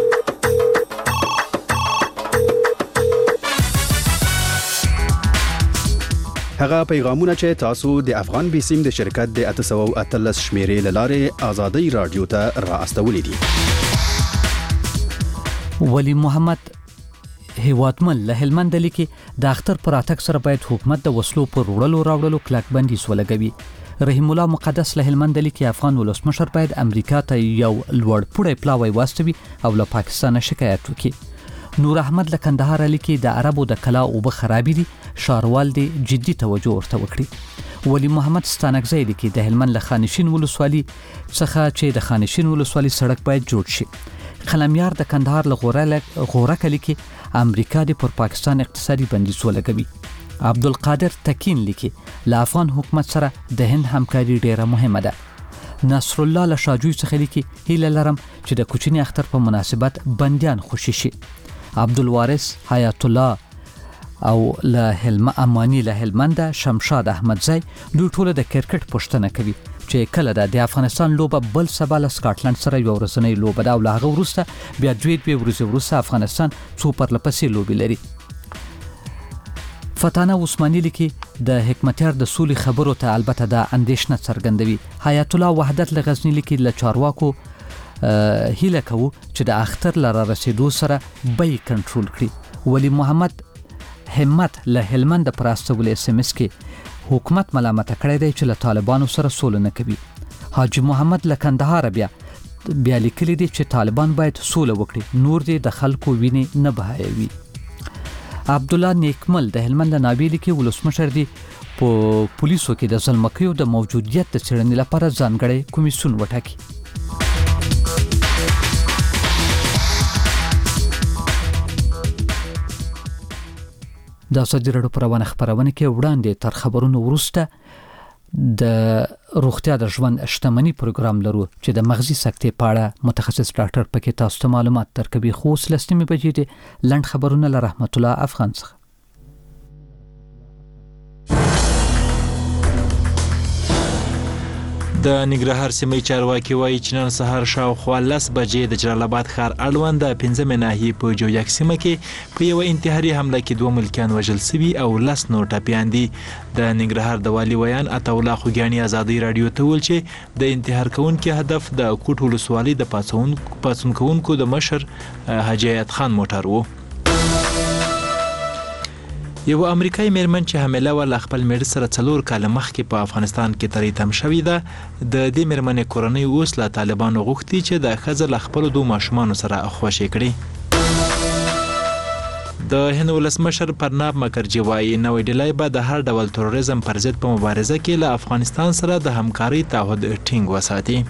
هغه پیغامونه چې تاسو د افغان بیسیم د شرکت د 813 شمیرې لاره آزادۍ رادیو ته را استولې دي. ولی محمد هیوادمل له هلمند لیکي د اختر پر اتک سره باید حکومت د وسلو پر وړلو راوړلو کلک بندیز ولګوي. رحیم الله مقدس له هلمند لیکي افغان ولسمشر باید امریکا ته یو لوړ پوړی پلاوی واستوي او له پاکستان شکایت وکړي. نور احمد له کندهار لیکي د عربو د کلا اوبه خرابې دي، ښاروال دي جدي توجه ورته وکړي. ولی محمد ستانکزی لیکي د هلمند له خانشین ولسوالي څخه چې د خانشین ولسوالي سړک باید جوړ شي. قلمیار د کندهار له غورک لیکي امریکا د پر پاکستان اقتصادي بندیز ولګوي. عبدالقادر تکین لیکي له افغان حکومت سره د هند همکاري ډیره مهمه ده. نصر الله له شاجوی څخه لیکي هیله لرم چې د کوچني اختر په مناسبت بندیان خوشي شي. عبدالوارث حیات الله او له امانی له هلمند شمشاد احمدزی دوی ټول د کرکټ پوښتنه کوي چې کله د افغانستان لوبه بل سبا له سکاټلند سره یو ورځنۍ لوبه ده او له هغه وروسته بیا دوی ورځې وروسته افغانستان څو پرلپسې لوبې لري. فتانه عثماني لیکي د حکمتیار د سولې خبرو ته البته د اندېښنه څرګندوي. حیات الله وحدت له غزنی لیکي له چارواکو هیله کوو چې د اختر لره رسیدو سره بیې کنټرول کړي. ولی محمد همت له هلمند پر استول SMS کې حکومت ملامت کړی دی چې له طالبانو سره سوله نه کوي. حاجی محمد له کندهار بیا بیا لیکلي دي چې طالبان باید سوله وکړي، نور دې د خلکو وینې نه بهایوي. عبد الله نیکمل د هلمند ناویلي کې ولسمشر دی په پولیسو کې د ظلمکیو د موجودیت د څېړنې لپاره ځانګړی کمیسیون وټاکي. د ازادي راډیو پروانه خبرونه کې وړاندې تر خبرونو وروسته د روغتیا د ژوند شتمنۍ پروګرام لرو چې د مغزي سکتې په اړه متخصص ډاکټر پکې تاسو ته معلومات درکوي. خو سلسمي بجې د لند خبرونه له رحمت الله افغان څخه. د ننګرهار سیمې چارواکي وایي چې نن سهار شاوخوا 10 بجې د جلال آباد ښار اړوند د 15 ناحیې په جویک سیمه کې په یو انتحاري حمله کې 2 ملکیان وژل شوي او 10 نور ټپیان دي. د ننګرهار د والي ویان عطاالله خوږیاني ازادي رادیو ته ویل چې د انتحار کوونکي هدف د کوټ ولسوالۍ د پاڅون کوونکو د مشر حاجي حیات خان موټر و. یو امریکایي میرمن چې حامله و له خپل میړه سره 4 کاله مخکې په افغانستان کې تریتم شوې ده. د دې میرمنې کورنۍ اوس له طالبانو غوښتي چې د ښځه له خپلو 2 ماشومانو سره خوشي کړي. د هند ولسمشر پرناب مکرجي وایي نوې ډلې به د هر ډول تروریزم پر ضد په مبارزه کې له افغانستان سره د همکارۍ تعهد ټینګ وساتي.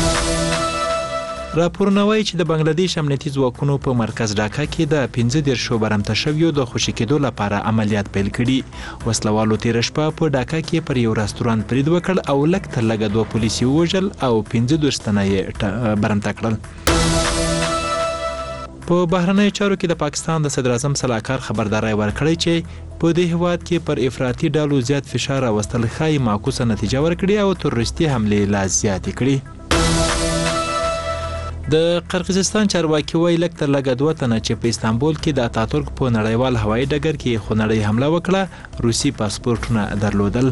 راپورونه وایي چې د بنگلاديش امنیتي ځواکونو په مرکز ډاکا کې د 15 برمته شویو د خوشي کېدو لپاره عملیات پیل کړي. وسلوالو تیر شپه په ډاکا کې پر یو رستورانت برید وکړ او لږ تر لږه 2 پولیسي وژل او 15 تنه یې برمته کړل. په بهرنیو چارو کې د پاکستان د صدر اعظم صلاحکار خبرداري ورکړی چې په دې هیواد کې پر افراطي ډلو زیات فشار راوستل ښایي معکوسه نتیجه ورکړي او تروریستي حملې لا زیاتې کړي. د قرقیزستان چارواکي وایي لږ تر لږه 2 تنه چې په استانبول کې د اتاتورک په نړیوال هوایي ډګر کې خونړۍ حمله وکړه روسي پاسپورټونه درلودل.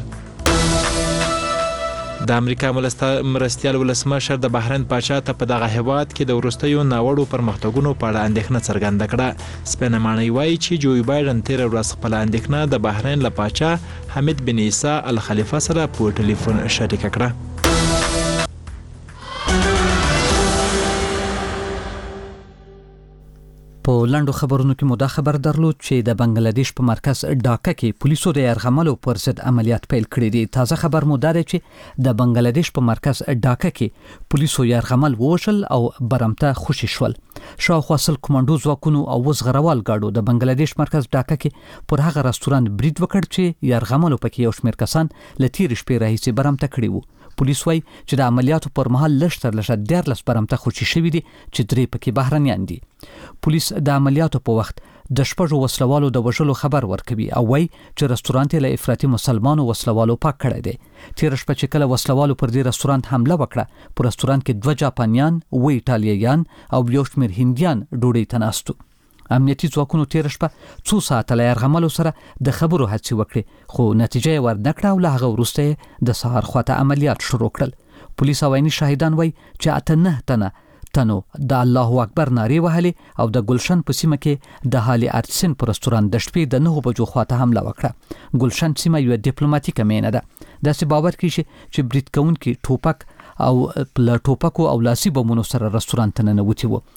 د امریکا مرستیال ولسمشر د بحرین پاچا ته په دغه هیواد کې د وروستیو ناوړو پرمختګونو په اړه اندېښنه څرګنده کړه. سپینه ماڼۍ وایي چې جوی بایدن تیر ورځ خپل اندېښنه د بحرین له پاچا حمید بن عیسی الخلیفه سره په ټلیفون شریکه کړه. په لاندو خبرونو کې مو دا خبر درلود چې د بنگلاديش په مرکز ډاکا کې پولیسو د يرغملو پر ضد عملیات پیل کړي دي. تازه خبر مو دا دی چې د بنگلاديش په مرکز ډاکا کې پولیسو يرغمل ووژل او برمته خوشي شول. شاوخوا 100 کمانډو ځواکونو او وزغروال ګاډو د بنگلاديش مرکز ډاکا کې پر هغه رستورانت برید وکړ چې يرغملو پکې یو شمېر کسان لتیر شپې راهیسې برمته کړي وو. پولیس وایي چې د عملیاتو پر مهال لږ تر لږه 14 برمته خوشي شوي دي چې 3 پکې بهرنیان دي. پولیس د عملیاتو په وخت د شپږو وسلوالو د وژلو خبر ورکوي او وایي چې رستورانت له افراطي مسلمانو وسلوالو پاک کړی دی. تیر شپه چې کله وسلوالو پر دې رستورانت حمله وکړه په رستورانت کې 2 جاپانیان او ایټالیایان او یو شمېر هندیان ډوډۍ ته ناست وو. امنیتي ځواکونو تیر شپه 2 ساعته له يرغملو سره د خبرو هڅې وکړې خو نتیجه یې ورنکړه او له هغه وروسته د سهار خواته عملیات شروع کړل. پولیس او عیني شاهدان وایي چې 9 تنو د الله اکبر نارې وهلې او د ګلشن په سیمه کې د هالي ارتسن په رستورانت د شپې د 9 بجو خواته حمله وکړه. ګلشن سیمه یو ډیپلوماټیکه مینه ده. داسې باور کیږي چې برید کوونکي ټوپک او له ټوپکو او لاسي بمونو سره رستورانت نه نوتی وو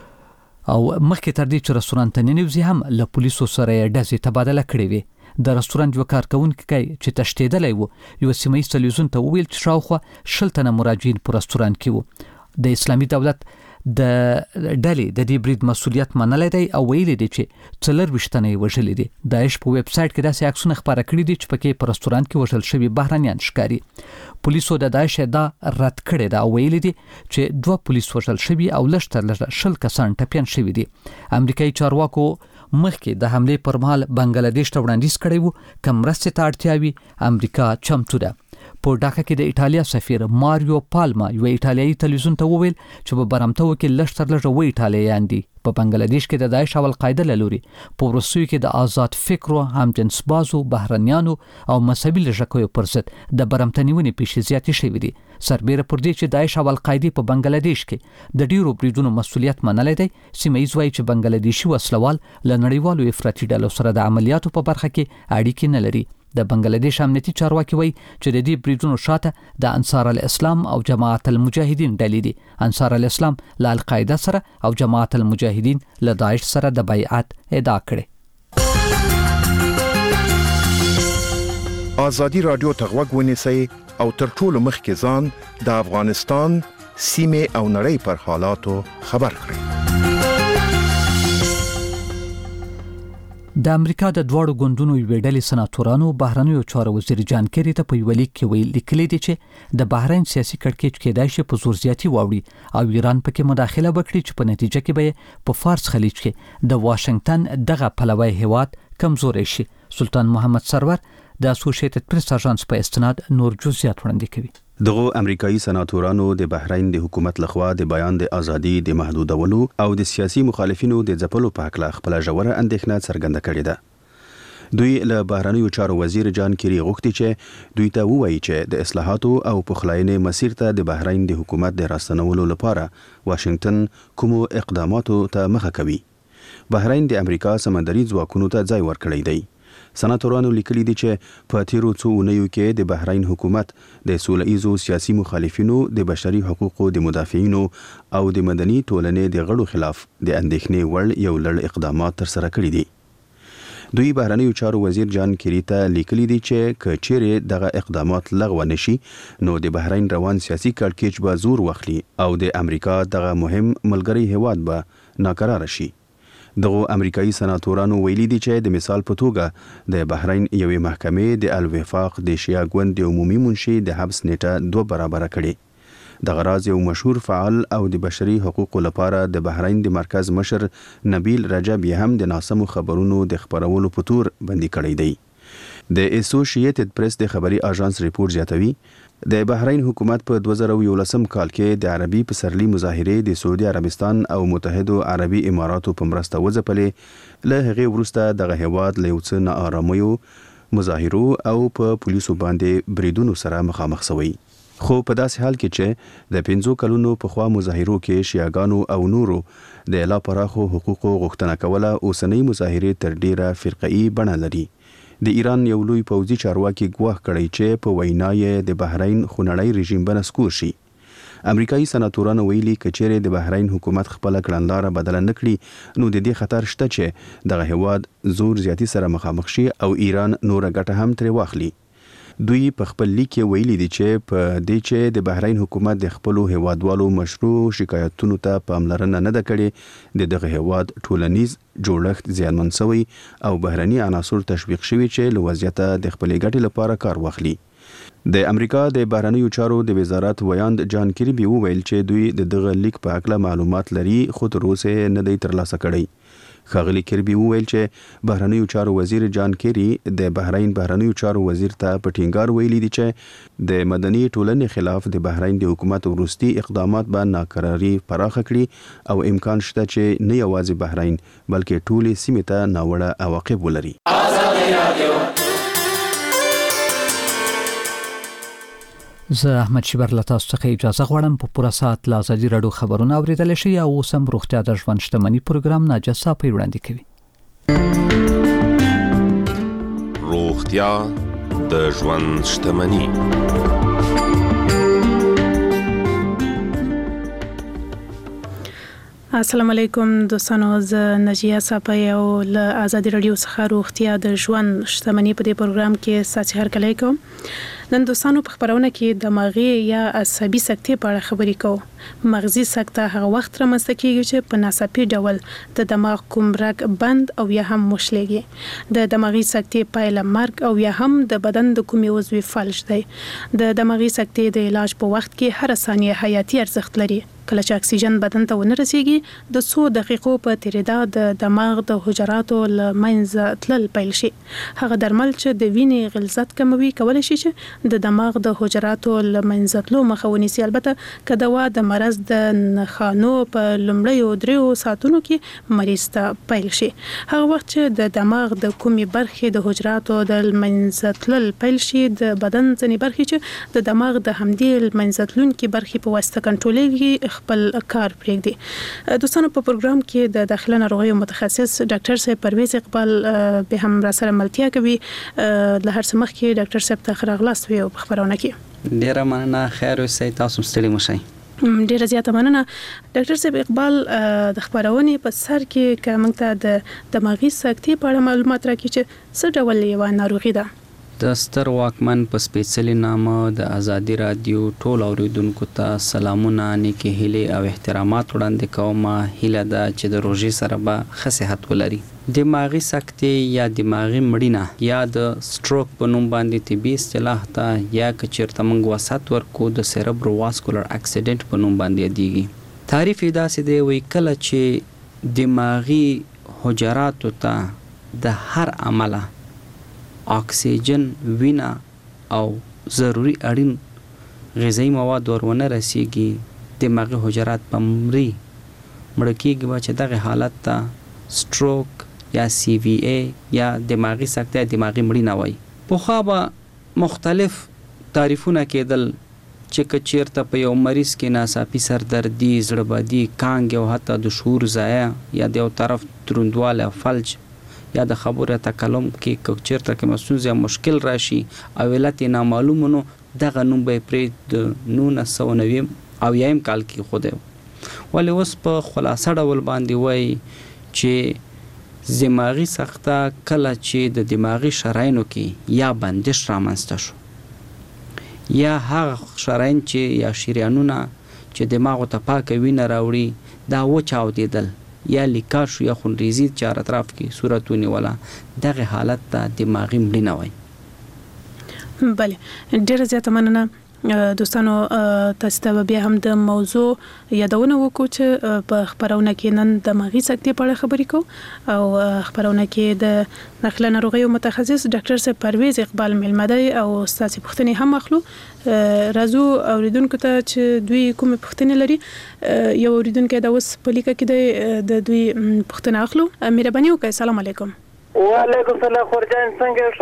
او مخکې تر دې چې رستورانت ته ننوځي هم له پولیسو سره یې ډزې تبادله کړې وې. د رستورانت یو کارکونکی چې تشتېدلی و یو سیمه‌یز تلویزیون ته وویل چې شاوخوا 20 تنه مراجعین په رستورانت کې وو. د اسلامي دولت د ډلې د دې برید مسؤلیت منلی دی او ویلي دی چې 24 تنه یې وژلي دي. داعش په ویب سایټ کې داسې عکسونه خپاره کړي دي چې پکې په رستورانت کې وژل شوي بهرنیان ښکاري. پولیسو د داعش ادعا رد کړې ده او ویلي دي چې 2 پولیس وژل شوي او لږ تر لږه 20 کسان ټپیان شوي دي. امریکایي چارواکو مخکې د حملې پر مهال بنگلاديش ته وړاندیز کړی و که مرستې ته اړتیا وي امریکا چمتو ده. په ډاکا کې د ایټالیا سفیر ماریو پالما یو ایټالیایي تلویزیون ته وویل چې په برمته کې لږ تر لږه 2 ایټالیایان دي. په بنگلاديش کې د داعش او القاعده له لوري په روسیې کې د آزاد فکرو همجنس بازو بهرنیانو او مذهبي لږکیو پر ضد د برمته نیونې پیښې زیاتې شوې دي. سربېره پر دې چې داعش او القاعده په بنگلاديش کې د ډیرو بریدونو مسؤلیت منلی دی. سیمه‌یز وایي چې بنگلاديشي وسلوال له نړیوالو افراطي ډلو سره د عملیاتو په برخه کې اړیکې نه لري. د بنگلاديش امنیتي چارواکي وایي چې د دې بریدونو شاته د انصار الاسلام او جماعت المجاهدین ډلې دي. انصار الاسلام له القاعده سره او جماعت المجاهدین له داعش سره د بیعت ادعا کړې. ازادي رادیو ته غوږ ونیسئ او تر ټولو مخکې ځان د افغانستان سیمه او نړۍ پر حالاتو خبر کړئ. د امریکا د دوړو ګوندونو ویډلې سناتورانو بهرنیو چارو وزیر جان کیری ته په ویلي کې ویل لیکلي دي چې د بحرین سیاسي کړکېچ کېدای شي په زور زیاتی واوړي او ایران پکې مداخله وکړي چې په نتیجه کې به په فارس خلیج کې د واشنگټن دغه پلوي هیواد کمزوري شي. سلطان محمد سرور د اسوسییټډ پریس اژانس په استناد نور جزئیات وړاندې کوي. دغه امریکایي سناتورانو د بحرین د حکومت لخوا د بیان د ازادي د محدودولو او د سیاسي مخالفینو د ځپلو په حق لا خپل ژوره اندېښنه څرګنده کړې ده. دوی له بهرنیو چارو وزیر جان کیری غوښتي چې دوی ته ووایي چې د اصلاحاتو او پخلاینې مسیر ته د بحرین د حکومت د راستنولو لپاره واشنگټن کوم اقداماتو ته مخه کوي. بحرین د امریکا سمندري ځواکونو ته ځای ورکړی دی. سناتورانو لیکلي دي چې په تیرو څو اونیو کې د بحرین حکومت د سوله‌ایزو سیاسي مخالفینو د بشري حقوقو د مدافعینو او د مدني ټولنې د غړو خلاف د اندېښنې وړ یو لړ اقدامات ترسره کړي دي. دوی بهرنیو چارو وزیر جان کیری ته لیکلي دي چې کچېره دغه اقدامات لغوه نشي نو د بحرین روان سیاسي کړکېچ به زور واخلي او د امریکا دغه مهم ملګری هیواد به ناکرار شي. دغه امریکایي سناتورانو ویلي دي چې د مثال په توګه د بحرین یوې محکمې د الوفاق د شیا ګوند د عمومي منشي د حبس نیټه 2 برابر کړي. دغه راز یو مشهور فعال او د بشري حقوقو لپاره د بحرین د مرکز مشر نبیل رجب هم د ناسمو خبرونو د خبرولو په تور بندي کړی دی. د اسوسییټډ پریس د خبري اژانس ریپورت زیاتوي د بحرین حکومت په 2011 کال کې د عربي پسرلي مظاهره د سعودي عربستان او متحده عربي اماراتو په مرسته وځپلې. له هغې وروسته دغه هیواد له یو څه ناآرامیو مظاهرو او په پولیسو باندې بریدونو سره مخامخ شوی. خو په داسې حال کې چې د 5 کلونو په خوا مظاهرو کې شیعاګانو او نورو د لا پراخو حقوقو غوښتنه کوله، اوسنۍ مظاهره تر ډیره فرقه‌ای بڼه لري. د ایران یو لوی پوځي چارواکي ګواښ کړی چې په وینا یې د بحرین خونړی رژیم بنسکور شي. امریکایي سناتورانو ویلي کچېره د بحرین حکومت خپل کړنلاره بدل نه کړي نو د دې خطر شته چې دغه هواد زور زیاتی سره مخامخ شي او ایران نور ګټه هم ترې واخلي. دوی په خپل لیک کې ویلي دي چې په دې چې د بحرین حکومت د خپل هیوادوالو مشروع شکایتونو ته پاملرنه نه ده کړې، دغه هیواد ټولنیز جوړښت زیانمن شوی او بهرني عناصر تشویق شوي چې له وضعیته د خپل ګټې لپاره کار واخلي. د امریکا د بهرنیو چارو د وزارت ویاند جان کیری وویل چې دوی دغه لیک په اړه معلومات لري خو تر اوسه نه دی ترلاسه کړی. ښاغلي کیربي وویل چې بهرنیو چارو وزیر جان کیری د بحرین بهرنیو چارو وزیر ته په ټینګار ویلي دي چې د مدني ټولنې خلاف د بحرین د حکومت وروستي اقدامات به ناکراري پراخه کړي او امکان شته چې نه یوازې بحرین بلکې ټولې سیمې ته ناوړه عواقب ولري. زه احمد شیبر له تاسو څخه اجازه غواړم. په پوره ساعت لا ازادي رادیو خبرونه اوریدل شي او سم روغتیا د ژوند شتمنۍ پروګرام ناجسا په وړاندې کوي. روغتیا د ژوند شتمنۍ. السلام علیکم دوستانو، زه نجیه صاحب یو له ازادي رادیو څخه روغتیا د ژوند شتمنۍ په دې پروګرام کې ساتي هرکلی کوم. نن دوستانو په خبرونه کې دماغي یا عصبي سکتې په اړه خبرې کوو. مغزي سکته هغه وخت رامنځته کیږي چې په ناڅاپي ډول د دماغ کوم رګ بند او یا هم مشلېږي. د دماغي سکتې پایله مرګ او یا هم د بدن د کومې عضوي فلج دی. د دماغي سکتې د علاج په وخت کې هر ثانیه حیاتي ارزښت لري. کله چې اکسیجن بدن ته ونه رسیږي، د 100 دقیقو په تیریدا د دماغ د حجراتو له منځه تلل پیل شي. هغه درمل چې د وینې غلظت کموي کولای شي چې د دماغ د حجراتو له منځه تلو مخه ونیسي. البته که دوا د مرز د نخانو په لومړیو 3 ساعتونو کې مریض ته پیل شي. هغه وخت چې د دماغ د کومي برخې د حجراتو د منځتلل پیل شي د بدن ځینې برخې چې د دماغ د همدې منځتلونکو برخې په واسطه کنټرولېږي خپل کار پرېږدي. دوستانو په پروګرام کې د داخله ناروغیو متخصص ډاکټر صاحب پرویز اقبال به هم را سره ملتیا کوي. له هر څه مخکې ډاکټر صاحب ته راغلاست وي په خبرونه کې. ډیره مننه. خیر اوسئ. تاسو ستړي مشئ. ډیره زیاته مننه. ډاکټر صاحب اقبال د خبرونې په سر کې کومه ته د دماغي سکتې په اړه معلومات راکړي چې څه ډول یو ناروغي ده. د ستر واکمن په سپیڅلي نامه د ازادي رادیو ټول اوریدونکو ته سلامونه، نیکې هیلې او احترامات وړاندې کوم. هیله ده چې د روژې سره به ښه صحت ولري. دماغي سکتې یا دماغي مړینه یا د سټروک په نوم باندې طبي اصطلاح ته یا که چیرته موږ وسط ورکو د سیربرو واسکولر اکسیډنټ په نوم باندې یادېږي. تعریف یې داسې دی وایي کله چې دماغي حجراتو ته د هر عمله اکسیجن، وینه او ضروري اړین غذایی مواد ورونه رسیږي، دماغي حجرات په مړه کېږي چې دغه حالت ته سټروک یا سی وی ای یا دماغي سکته دماغي مړینه وایي. پخوا به مختلف تعریفونه کېدل چې چیرته په یو مریض کې ناڅاپي سردردي، زړهبدي، کانګ او حتی د شعور ضایع یا د یو طرف دروندواله، فلج یا د خبرو تکلم کې چیرته کې مسئول یا مشکل راشي او علت نامعلوم نو دغه نوم به پرې د 1990 او یم کال کې خوده. ولې اوس په خلاصه ډول باندې وایي چې دماغي سکته کله چې د دماغي شرايینو کې یا بندش رامنځته شو یا هغه شرايین چې یا شریانونه چې دماغ ته پاکه وینه راوړي دا وچاودېدل یا لیکار شو یا خونریزي چار اطراف کې صورتونه ولا دغه حالت ته دماغي مړینه وایي. بله ډیره زیاته مننه. دوستانو تاسو ته بیا هم د موضوع یادونه وکړو چې په خبرونه کې نن د دماغي سکتې په اړه خبرې کوو او خبرونه کې د نقل ناروغیو متخصص ډاکټر صاحب پرویز اقبال ملمدی او استاد پوښتنې هم اخلو. راځو اوریدونکو ته چې دوی کومه پوښتنه لري. یو اوریدونکو دا اوس په لیکه کې د دوی پوښتنه اخلو. مهرباني وکړئ. السلام علیکم. وعلیکم السلام. خورجان څنګه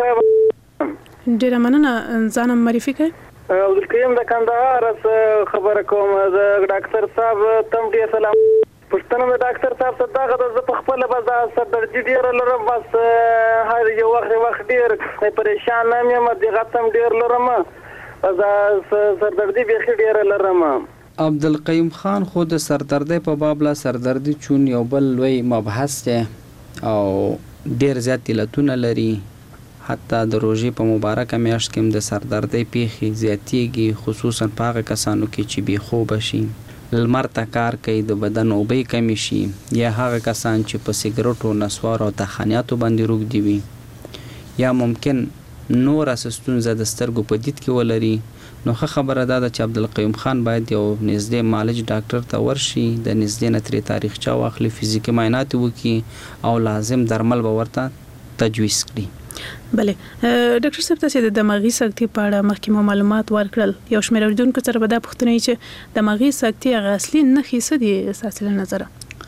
شوي؟ ډیره مننه. ځانم معرفي کړئ. عبدالکریم د کندهار خبره کوم. د ډاکټر صاحب تم ډیر سلام. پښتنه د ډاکټر صاحب ته دغه د خپل بازا سردردي ډیر لرم. بس هر یو وخت ډیر پریشان یم. دغه تم ډیر لرم. بازا سردردي به ډیر لرم. عبدالقیوم خان خو د سردردي په باب لا سردردي چون یو بل لوی مبحث دی او ډیر زیات علتونه لري. حتی د روژې په مبارکه میاشت کې د سردردۍ پیښې زیاتېږي، خصوصا په هغه کسانو کې چې بې خوبه شي، لمر ته کار کوي، د بدن اوبه کمې شي، یا هغه کسان چې په سیګرټو، نسوارو او تخنیاتو باندې روږدي وي، یا ممکن نور ستونزه د سترګو په دید کې ولري. نو ښه خبره دا ده چې عبدالقیوم خان باید یو نږدې معالج ډاکټر ته ورشي، د نږدې نه ترې تاریخچه واخلي، فزیکي معاینات وکړي او لازم درمل به ورته تجویز کړي. بله ډاکټر صاحب تاسو د دماغي سکتې په اړه مخکې معلومات ورکړل. یو شمېر اوریدونکو سره به دا پوښتنه چې دماغي سکتې هغه اصلي نښې څه دي اساسي له نظره؟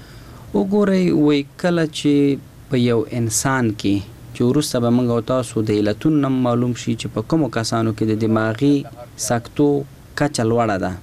وګورئ وایي کله چې په یو انسان کې چې وروسته به موږ او تاسو د علتونو نه معلوم شي چې په کومو کسانو کې د دماغي سکتو کچه لوړه ده،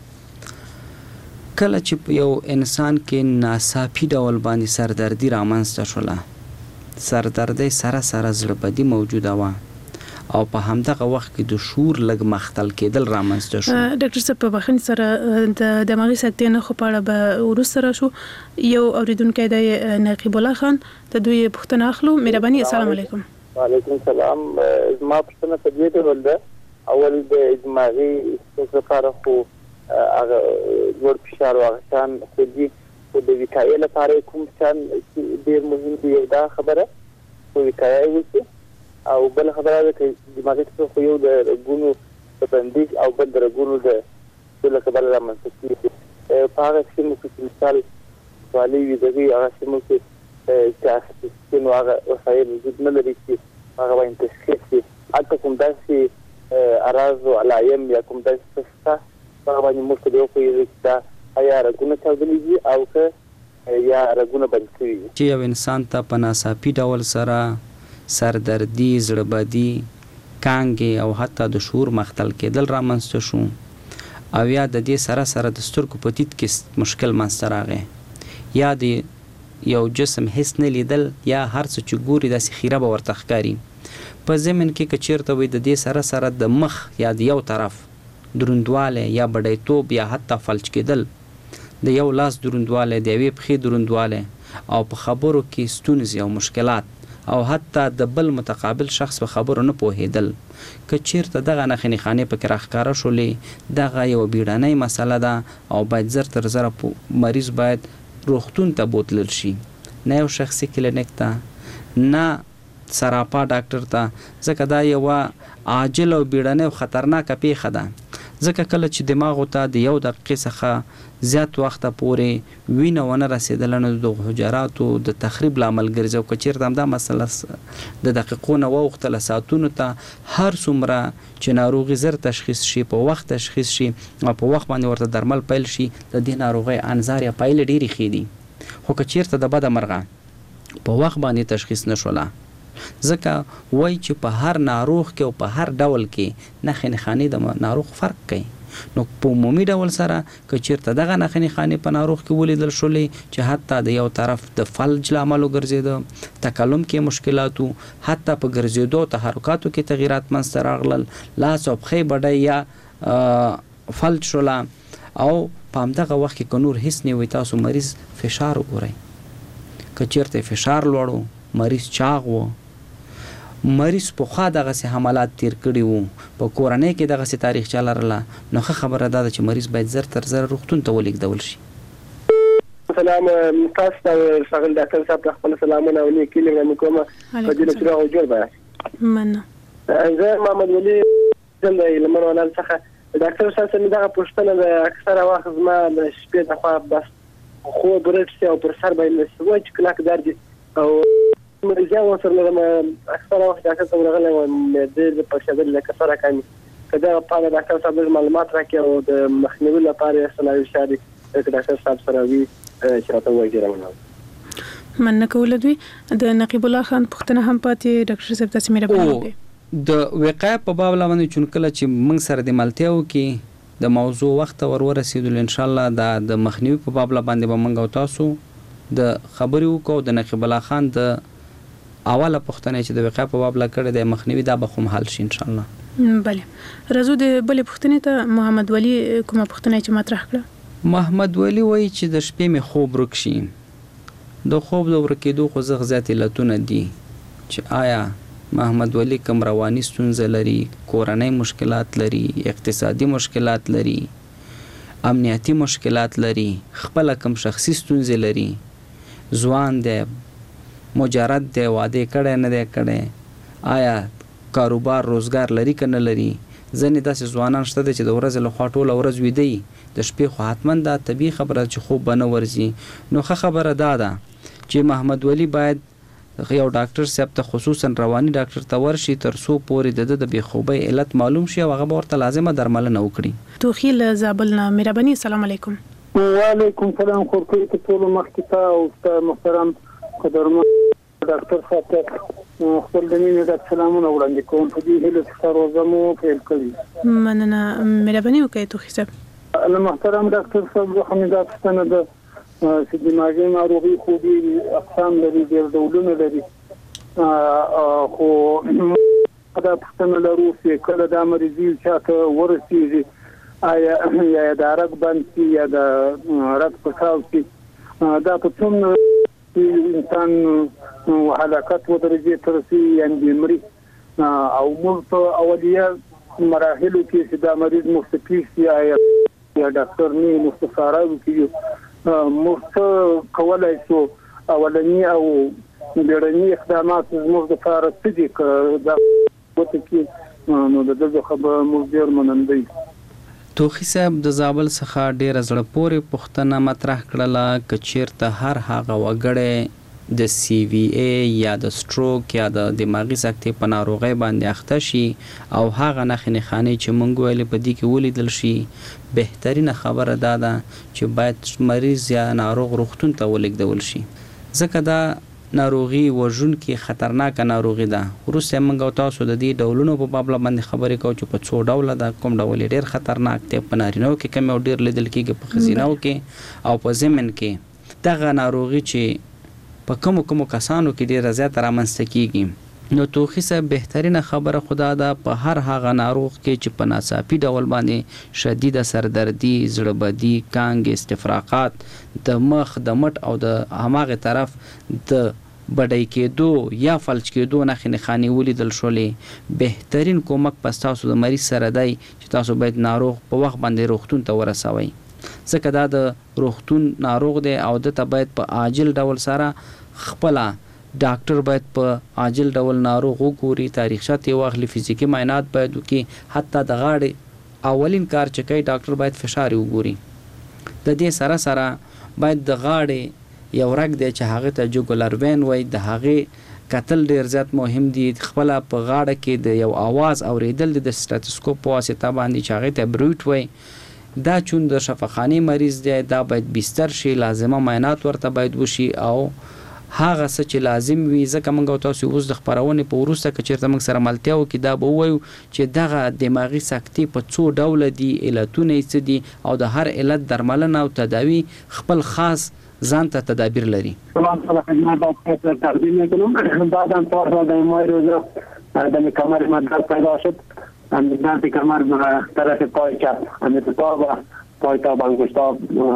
کله چې په یو انسان کې ناڅاپي ډول باندې سردردي رامنځته شوله، سردردۍ سره سره زړهبدي موجوده وه او په همدغه وخت کې د شعور لږ مختل کېدل رامنځته شو. ډاکټر صاحب په بخښنې سره د دماغي سکتې نښو په اړه به وروسته راشو. یو اوریدونکی دی نقیب الله خان، د دوی پوښتنه اخلو. مهرباني. السلام علیکم. وعلیکم السلام. زما پوښتنه په دې ډول ده. اول د دماغي سکتې لپاره خو هغه لوړ فشار او هغه شیان خو دي، خو د وقایې لپاره کوم شیان ډېر مهم دي؟ یو دا خبره خو وقایه یې وشي، او بل خبره ده چې دماغي سکتې خو یو د رګونو د بندیز او بل د رګونو د له کبله رامنځته کېږي. په هغه سیمو کې چې مثال سوالي وي دغې هغه سیمو کې چې اخیستي نو هغه وسایل وجود نه لري چې هغه باندې تشخیص شي. هلته کوم داسې اراز او علایم یا کوم داسې څه شته هغه باندې موږ ته د وپوهېږو چې دا آیا رګونه چاودلي او که یا رګونه بند کړي چې یو انسان ته په ناڅاپي ډول سره سردردي، زړهبدي، کانګې او حتی د شعور مختل کېدل رامنځته شو او یا د دې سره سره د سترګو په دید کې مشکل منځته راغی یا د یو جسم هیڅ نه لیدل یا هر څه چې ګوري داسې خیره به ورته ښکاري. په ضمن کې که چېرته وي د دې سره سره د مخ یا د یو طرف دروندوالی یا بډیتوب یا حتی فلج کېدل، د یو لاس دروندوالی، د یوې پښې دروندوالی او په خبرو کې ستونزې او مشکلات او حتی د بل متقابل شخص په خبرو نه پوهېدل، که چېرته دغه نښې نښانې پکې راښکاره شولې، دغه یوه بیړنۍ مسله ده او باید زر تر زره مریض باید روغتون ته بوتلل شي، نه یو شخصي کلینیک ته، نه سراپا ډاکټر ته، ځکه دا یوه عاجل او بیړنۍ او خطرناکه پیښه ده. ځکه کله چې دماغو ته د یو دقیقې څخه زیات وخته پورې وینه ونه رسېدله نو د حجراتو د تخریب لامل ګرځي او که چېرته همدا مسله د دقیقو نه واوښتله ساعتونو ته، هر څومره چې ناروغي زر تشخیص شي، په وخت تشخیص شي او په وخت باندې ورته درمل پیل شي، د دې ناروغۍ انظار یا پایلې ډېرې ښې دي. خو که چېرته د بده مرغه په وخت باندې تشخیص نه شوله، ځکه وایي چې په هر ناروغ کې او په هر ډول کې نښې نښانې د ناروغ فرق کوي. نو په عمومي ډول سره که چېرته دغه نښې نښانې په ناروغ کې ولیدل شولې چې حتی د یو طرف د فلج له امله وګرځېده، تکلم کې مشکلاتو، حتی په ګرځېدو تحرکاتو کې تغییرات منځته راغلل، لاس او پښې بډۍ یا فلج شوله او په همدغه وخت کې که نور هیڅ نه وي، تاسو مریض فشار وګورئ. که چېرته فشار لوړ و، مریض چاغ و، مریض پخوا دغسې حملات تیر کړي وو، په کورنۍ کې دغسې تاریخچه لرله، نو ښه خبره دا ده چې مریض باید زر تر زره روغتون ته ولېږدول شي. سلام تاسو ته ښاغلي ډاکټر صاحب ته خپل سلامونه او نیکې لېږم کوم په دې چې راغو جوړ به مننه. زه محمد ولي یم د لمن ولال څخه. ډاکټر صاحب څه دغه پوښتنه د اکثره وخت زما د شپې د خوا بس خوب ورټ او پر سر باندې سوي چې کلاک درد او مریضان ورسره لرم. اکثره وخت ډاکټر صاحب راغلی وم د پښېدل لکه سره کامي که دغه په اړه ډاکټر صاحب معلومات راکړي او د مخنیوي لپاره یې صلاحي چارې ډاکټر صاحب سره وي چې راته ووایي. مننه کوله. دوی د نقیب الله خان پوښتنه هم پاتې ډاکټر صاحب تاسو مهرباني وکړئ د وقایې په باب باندې چون کله چې موږ سره د ملتیا وکړي د موضوع وخت ورسېدل ان شاء الله د مخنیوي په باب باندې به موږ او تاسو د خبرې وکړو. د نقیب الله خان د اوله پوښتنه چې د وقایې په باب کړې د مخنیوي دا به هم حل شي ان شاء الله. بله راځو د بلې پوښتنې ته. محمد ولی کومه پوښتنه چې مطرح کړه؟ محمد ولی وایي چې د شپې مې خوب ورک شي. د خوب د ورکېدو خو زغ زیات علتونه دي چې آیا محمد ولی کوم رواني ستونزه لري، کورنۍ مشکلات لري، اقتصادي مشکلات لري، امنیتي مشکلات لري، خپل کوم شخصي ستونزې لري، ځوان دی، مجرد دی، واده کړی نه دی کړی، آیا کاروبار روزګار لري که نه لري. ځینې داسې ځوانان شته چې د ورځې لخوا ټوله ورځ ویده وي، د شپې خو حتما دا طبیعي خبره چې خوب به نه ورځي. نو ښه خبره دا ده چې محمد ولی باید یو ډاکټر صاحب ته خصوصا رواني ډاکټر ته ورشي تر څو پورې د بې خوبۍ علت معلوم شي او هغه به ورته لازمه درملنه وکړي. توخیل زابل نه مهرباني. السلام علیکم. وعلیکم سلام. خورکوي ته ټول مخکې ته او محترم قدرمن ډاکټر صاحب ته خپل د مینې د سلامونه وړاندې کوم. په دې هیله چې روزه مو پیل کړي. مننه مهرباني وکړئ توخی صاحب. محترم ډاکټر صاحب خو مې دا پوښتنه ده چې دماغي ناروغي خو دې اقسام لري، ډېر ډولونه لري، خو دا پوښتنه لرو چې کله دا مریضي چاته ورسېږي آیا یا د رګ بند شي یا د رګ پټاو شي، دا په څومره انسان هلاکت ودرجې ته رسېږي یعنې مري او موږ په اولیه مراحلو کې چې دا مریض مستفید شي آیا ډاکټر نه مستشاره وکړي موږ کولای شو اولنی او بیړني اقدامات زموږ لپاره څه دي که دا وته کې نو د دغه خبره موږ ډېر مننده یو. توخی صاحب د زابل څخه ډېره زړه پورې پوښتنه مطرح کړله که چېرته هر هغه وګړی د سی وی ای یا د سټروک یا د دماغي سکتې په ناروغۍ باندې اخته شي او هغه نښې نښانې چې موږ ویلې په دې کې ولیدل شي بهترینه خبره دا ده چې باید مریض یا ناروغ روغتون ته ولېږدول شي، ځکه دا ناروغي وژونکې خطرناکه ناروغي ده. وروسته موږ او تاسو د دې ډولونو په باب باندې خبرې کوو چې په څو ډوله ده، کوم ډول ډېر خطرناک دی، په نارینه‌و کې کم او ډېر لیدل کېږي، په ښځینه‌و کې او په ضمن کې دغه ناروغي چې په کومو کسانو کې ډېره زیاته رامنځته کېږي. نو توخي صاحب بهترینه خبره خدا ده په هر هغه ناروغ کې چې په ناڅاپي ډول باندې شدیده سردردي، زړه بدي، کانګ، استفراقات د مخ، د مټ او د هماغه طرف د بډای کېدو یا فلج کېدو نښې نښانې ولیدل شولې، بهترین کومک پس تاسو د مریض سره دی چې تاسو باید ناروغ په وخت باندې روغتون ته ورسوئ، ځکه دا د روغتون ناروغ دی او دته باید په عاجل ډول سره خپله ډاکټر باید په عاجل ډول ناروغ وګوري، تاریخچه ترې واخلي، فزیکي معاینات باید وکړي، حتی د غاړې اولین کار چې کوي ډاکټر باید فشار وګوري. د دې سره سره باید د غاړې یو رګ دی چې هغه ته جوګولر وین وایي، د هغې کتل ډېر زیات مهم دي. خپله په غاړه کې د یو آواز اوریدل د سټاتوسکوپ په واسطه باندې چې هغې ته برویټ وایي، دا چون د شفاخانې مریض دی دا باید بستر شي، لازمه معاینات ورته باید وشي او هغه څه چې لازم وي. ځکه موږ او تاسو اوس د خپرونې په وروسته که چېرته موږ سره ملتیا وکړي دا به ووایو چې دغه دماغي سکتې په څو ډوله دي، علتونه یې څه دي او د هر علت درملنه او تداوي خپل خاص ځان ته تدابیر لري. سلام علیکم خدمت تقدیم میکنم. بعدم طور در ماه روز دم کمر مدرد پیدا شد، درد کمر طرف پای چپ اتفاق و پای تا انگشتا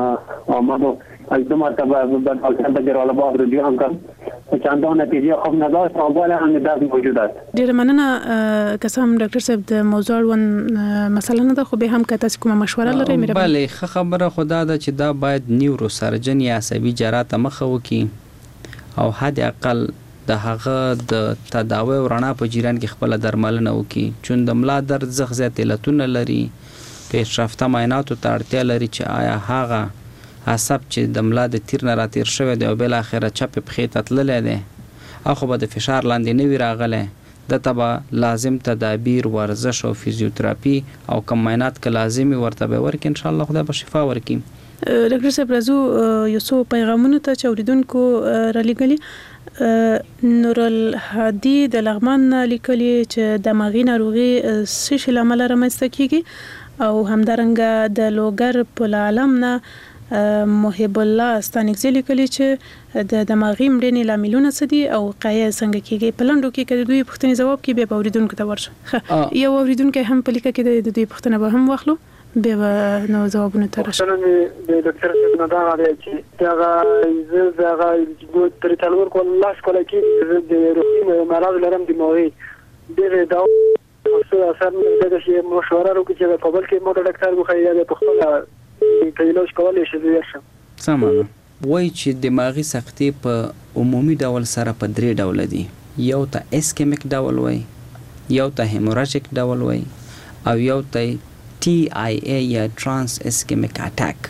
آمد و از 2 مرتبه به دکتر جلال‌آباد رجوع هم کرد، چندان نتیجه خوب نداشت، اول هم درد موجود است. ډیره مننه که څه هم ډاکټر صاحب د موضوع اړوند مسله نه ده، خو به هم که تاسو کومه مشوره لرئ مې بله ښه خبره خدا ده چې دا باید نیورو سرجن یا عصبي جراح ته مخه وکړي او حد اقل د هغه د تداوی او رڼا په جریان کې خپله درملنه وکړي، چون د ملا درد زغ زیات علتونه لري، پیشرفته معایناتو ته اړتیا لري چې آیا هغه عصب چې د ملا د تیر نه راتیر شوی دی او بالاخره چپې پښې ته تللی دی او خو به د فشار لاندې نه وي راغلی، دته به لازم تدابیر، ورزش او فزیوتراپي او کم معاینات که لازمي ورته به ورکړي، انشاءالله خدای به شفا ورکړي. ډاکټر صاحب راځو یو څو پیغامونو ته چې اوریدونکو رالیږلي. نور الهادي د لغمان لیکلي چې دماغي ناروغي څه شي له امله رامنځته کیږي او همدارنګه د لوګر په عالم نه محب الله ستانکزی لیکلي چې د دماغي مړینې لاملونه څه دي او وقایه څنګه کیږي. په لنډو کې که د دوی پوښتنې ځواب کې بیا به اوریدونکو ته ورشو. یو اوریدونکی هم په لیکه کې د دوی پوښتنه به هم واخلو، بیا به نو ځوابونه ته راشو. د ډاکټر صاحب نه دا غواړي چې هغه زه هغه تر څلور کال لاس کوله کې د روحي مرض لرم، دماغي ډېر دا څه اثر نه لري چې مشوره وکړي چې په بل کې مو ډاکټر مخې یا په خپل علاج کولای شي ورشم. سمه وای چې دماغي سختي په عمومي ډول سره په 3 ډول دي، یو ته اسکیمیک ډول وای، یو ته هیموراجیک ډول وای او یو ته TIA یا ترانس اسکیمیک اٹیک.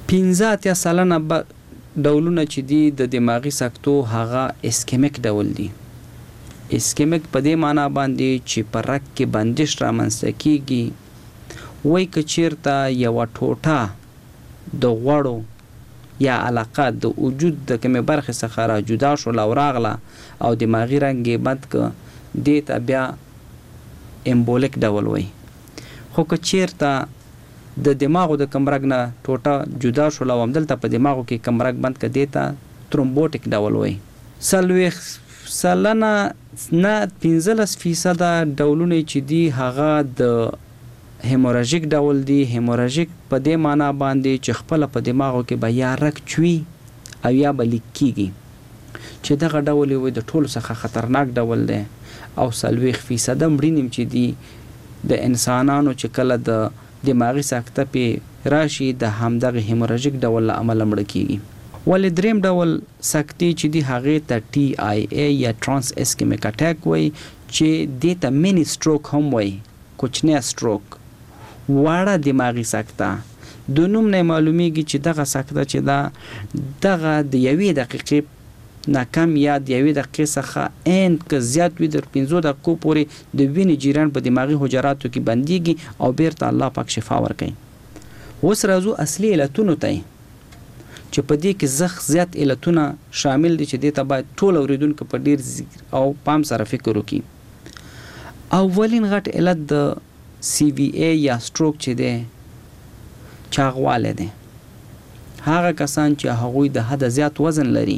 15% ډولونه چې دي د دماغي سکتو هغه اسکیمیک ډول دي. اسکیمیک په دې معنی باندې چې په رګ کې بندش رامنځته کیږي، وای که چیرته یوه ټوټه د غوړو یا علاقه د وجود د کومې برخې څخه را جدا شوله او راغله او دماغي رنګ یې بند که، دې ته بیا امبولیک ډول وایي. خو که چیرته د دماغو د کوم رګ نه ټوټه جدا شوله او همدلته په دماغو کې کوم رګ بند که، دې ته ترومبوټیک ډول وایي. 40% نه 15% ډولونه چې دي هغه د هیموراجیک ډول دی. هیموراجیک په دې معنی باندې چې خپل په دماغو کې به یا رګ چوي او یا به لیک کیږي، چې دغه ډول وي د ټولو څخه خطرناک ډول دی. او 40% مړینې چې دي د انسانانو چې کله د دماغي سکته پې راشي د همدغه هیموراجیک ډول له امله مړه کیږي. ولې دریم ډول سکتې چې دي هغې ته TIA یا ترانس اسکیمیک اټیک وایي، چې دې ته مینی سټروک هم وایي، کوچنی سټروک، واړه دماغي سکته. د نوم نه معلومیږي چې دغه سکته چې ده دغه د 1 دقیقې نه کم یا د 1 دقیقې څخه ان که زیات وي در 15 دقیقو پورې د وینې جریان په دماغي حجراتو کې بندیږي او بیرته الله پاک شفا ورکوي. اوس راځو اصلي علتونو ته چې په دې کې زیات علتونه شامل دي چې دې ته باید ټول اوریدونکو په ډیر او پام سره فکر وکړي. اولین غټ علت د CVA یا سټروک چې دی چاغواله دی. هغه کسان چې هغوی د حد زیات وزن لري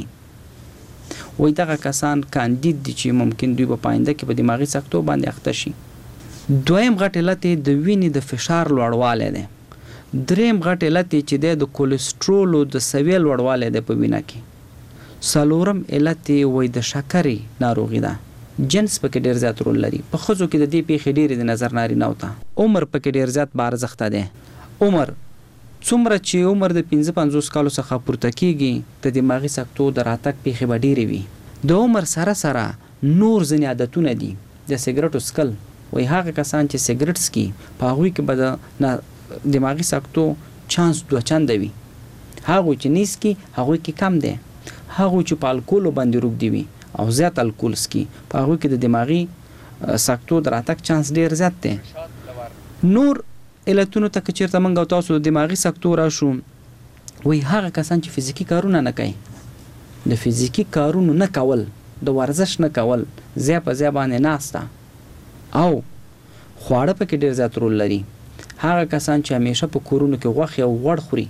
وای دغه کسان کاندید دي چې ممکن دوی په پاینده کې په دماغي سکتو باندې اخته شي. دویم غټ علت د وینې د فشار لوړوالی دی. دریم غټ علت چې د کولیسټرول او د سوي لوړوالی دی په وینه کې. څلورم علت وای د شکرې ناروغي ده. جنس پکې ډیر زیات رول لري. په ښځو کې د دې پیښې ډېرې د نظر نارینه‌و ته. عمر پکې ډیر زیات بارزښته دی. عمر څومره چې عمر د 55 کالو څخه پورته کیږي د دماغي سکتو د راتګ پیښې به ډېرې وي. د عمر سره سره نور ځینې عادتونه دي. د سګرټو څکل وای هغه کسان چې سګرټ څکي په هغوی کې به د دماغي سکتو چانس دوه چنده وي. هغوی چې نه څکي هغوی کې کم دی. هغوی چې په الکولو باندې روږدي وي او زیات الکول څکي په هغوی کې د دماغي سکتو د راتګ چانس ډیر زیات دی. نور علتونو ته که چېرته موږ او تاسو د دماغي سکتو راشو وایي هغه کسان چې فزیکي کارونه نه کوي. د فزیکي کارونو نه کول، د ورزش نه کول، ځای په ځای باندې ناسته او خواړه پکې ډیر زیات رول لري. هغه کسان چې همیشه په کورونو کې غوښې او غوړ خوري،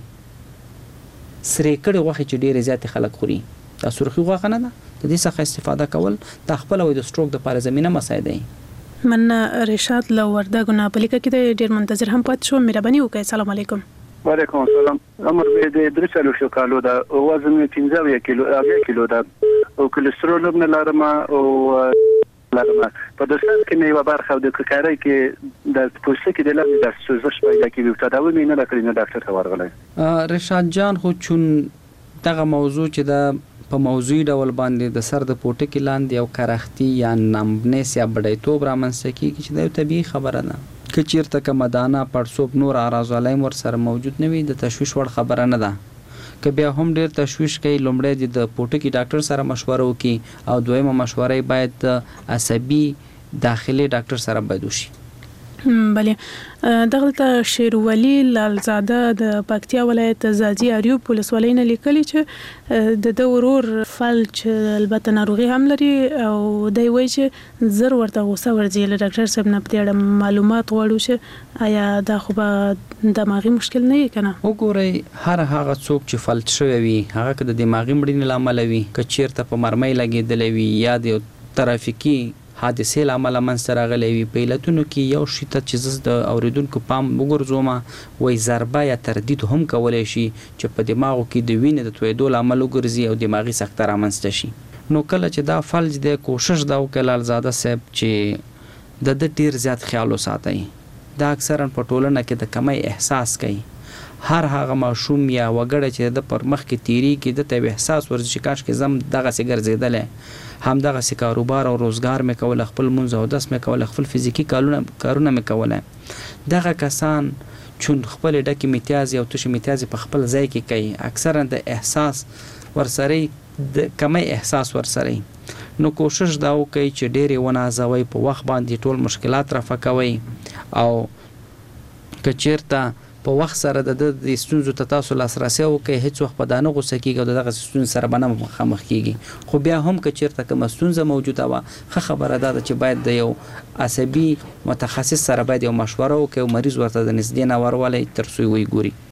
سرې کړې غوښې چې ډېرې زیاتې خلک خوري، دا سرخي غوښه نه ده، د دې څخه استفاده کول دا خپله وایي د سټروک دپاره زمینه مساعده وي. من رشاد له وردګو نه په لیکه کې د ډېر منتظر هم پاتې شوم. مهرباني وکړئ. السلام علیکم. وعلیکم السلام. عمر مې د 43 کالو ده، وزن مې 15 کیلو ده او کولېسترول هم نه لرم او په دستان کې مې یوه برخه د ککارۍ کې د پوستکي د لاندې د سوزش پیدا کېږي. تداوی مې نه ده کړې، نه ډاکټر ته ورغلی. رشاد جان، خو چون دغه موضوع چې د په موضوعي ډول باندې د سر د پوټکي لاندې یو کرختي یا نمبنس یا بډیتوب رامنځته کېږي چې دا یو طبیعي خبره ده. که چېرته کومه دانه پړسوب نور اعراض ورسره موجود نه وي د تشویش وړ خبره نه ده. که بیا هم ډیر تشویش کوي، لومړی د پوټکي ډاکټر سره مشوره وکړي او دویمه مشوره باید د عصبي داخلي ډاکټر سره باید وشي. بله، دغلته شیروالي لالزاده د پکتیا ولایت زاځي اریوب ولسوالۍ نه لیکلي چې د ورور فلج البته ناروغي هم لري او دی وایي چې زر ورته غوسه ورځي. له ډاکټر صاحب نه په دې اړه معلومات غواړو چې آیا دا خو به دماغي مشکل نه وي که نه؟ وګورئ، هر هغه څوک چې فلج شوی وي هغه که د دماغي مړینې له امله وي، که چېرته په مرمۍ لګېدلی وي یا د یو ترافیکي حادثې له امله منځته راغلی وي، په علتونو کې یو شي ته چې زه د اورېدونکو پام وګرځوم، وایي ضربه یا تردید هم کولی شي چې په دماغو کې د وینې د تویدو له امله وګرځي او دماغي سکته رامنځته شي. نو کله چې دا فلج دی، کوشش دا وکړئ لالزاده صاحب چې د ده ډېر زیات خیال وساتئ. دا اکثرا په ټولنه کې د کمی احساس کوي. هر هغه ماشوم یا وګړی چې د پر مخ کې تیریږي د ته یو احساس ورځي چې کاشکې زه هم دغسې ګرځېدلی، همدغسې کاروبار او روزګار مې کوله، خپل لمونځ او اودس مې کوله، خپل فزیکي کارونه مې کوله. دغه کسان چون خپل ډکې میتیازې او تشې میتیازې په خپل ځای کې کوي، اکثرا د احساس ورسره د کمی احساس ورسره. نو کوشش دا وکړئ چې ډېرې ونازوئ، په وخت باندې ټول مشکلات رفع کوئ او که چېرته په وخت سره د ستونزو ته تاسو لاسرسی وکړئ، هېڅ وخت په دا نه غوسه کېږي او د دغسې ستونزې سره به نه مخامخ کېږي. خو بیا هم که چېرته کومه ستونزه موجوده وه، ښه خبره دا ده چې باید د یو عصبي متخصص سره باید یو مشوره وکړئ او مریض ورته د نږدې نه ورولئ تر څو یې وګوري.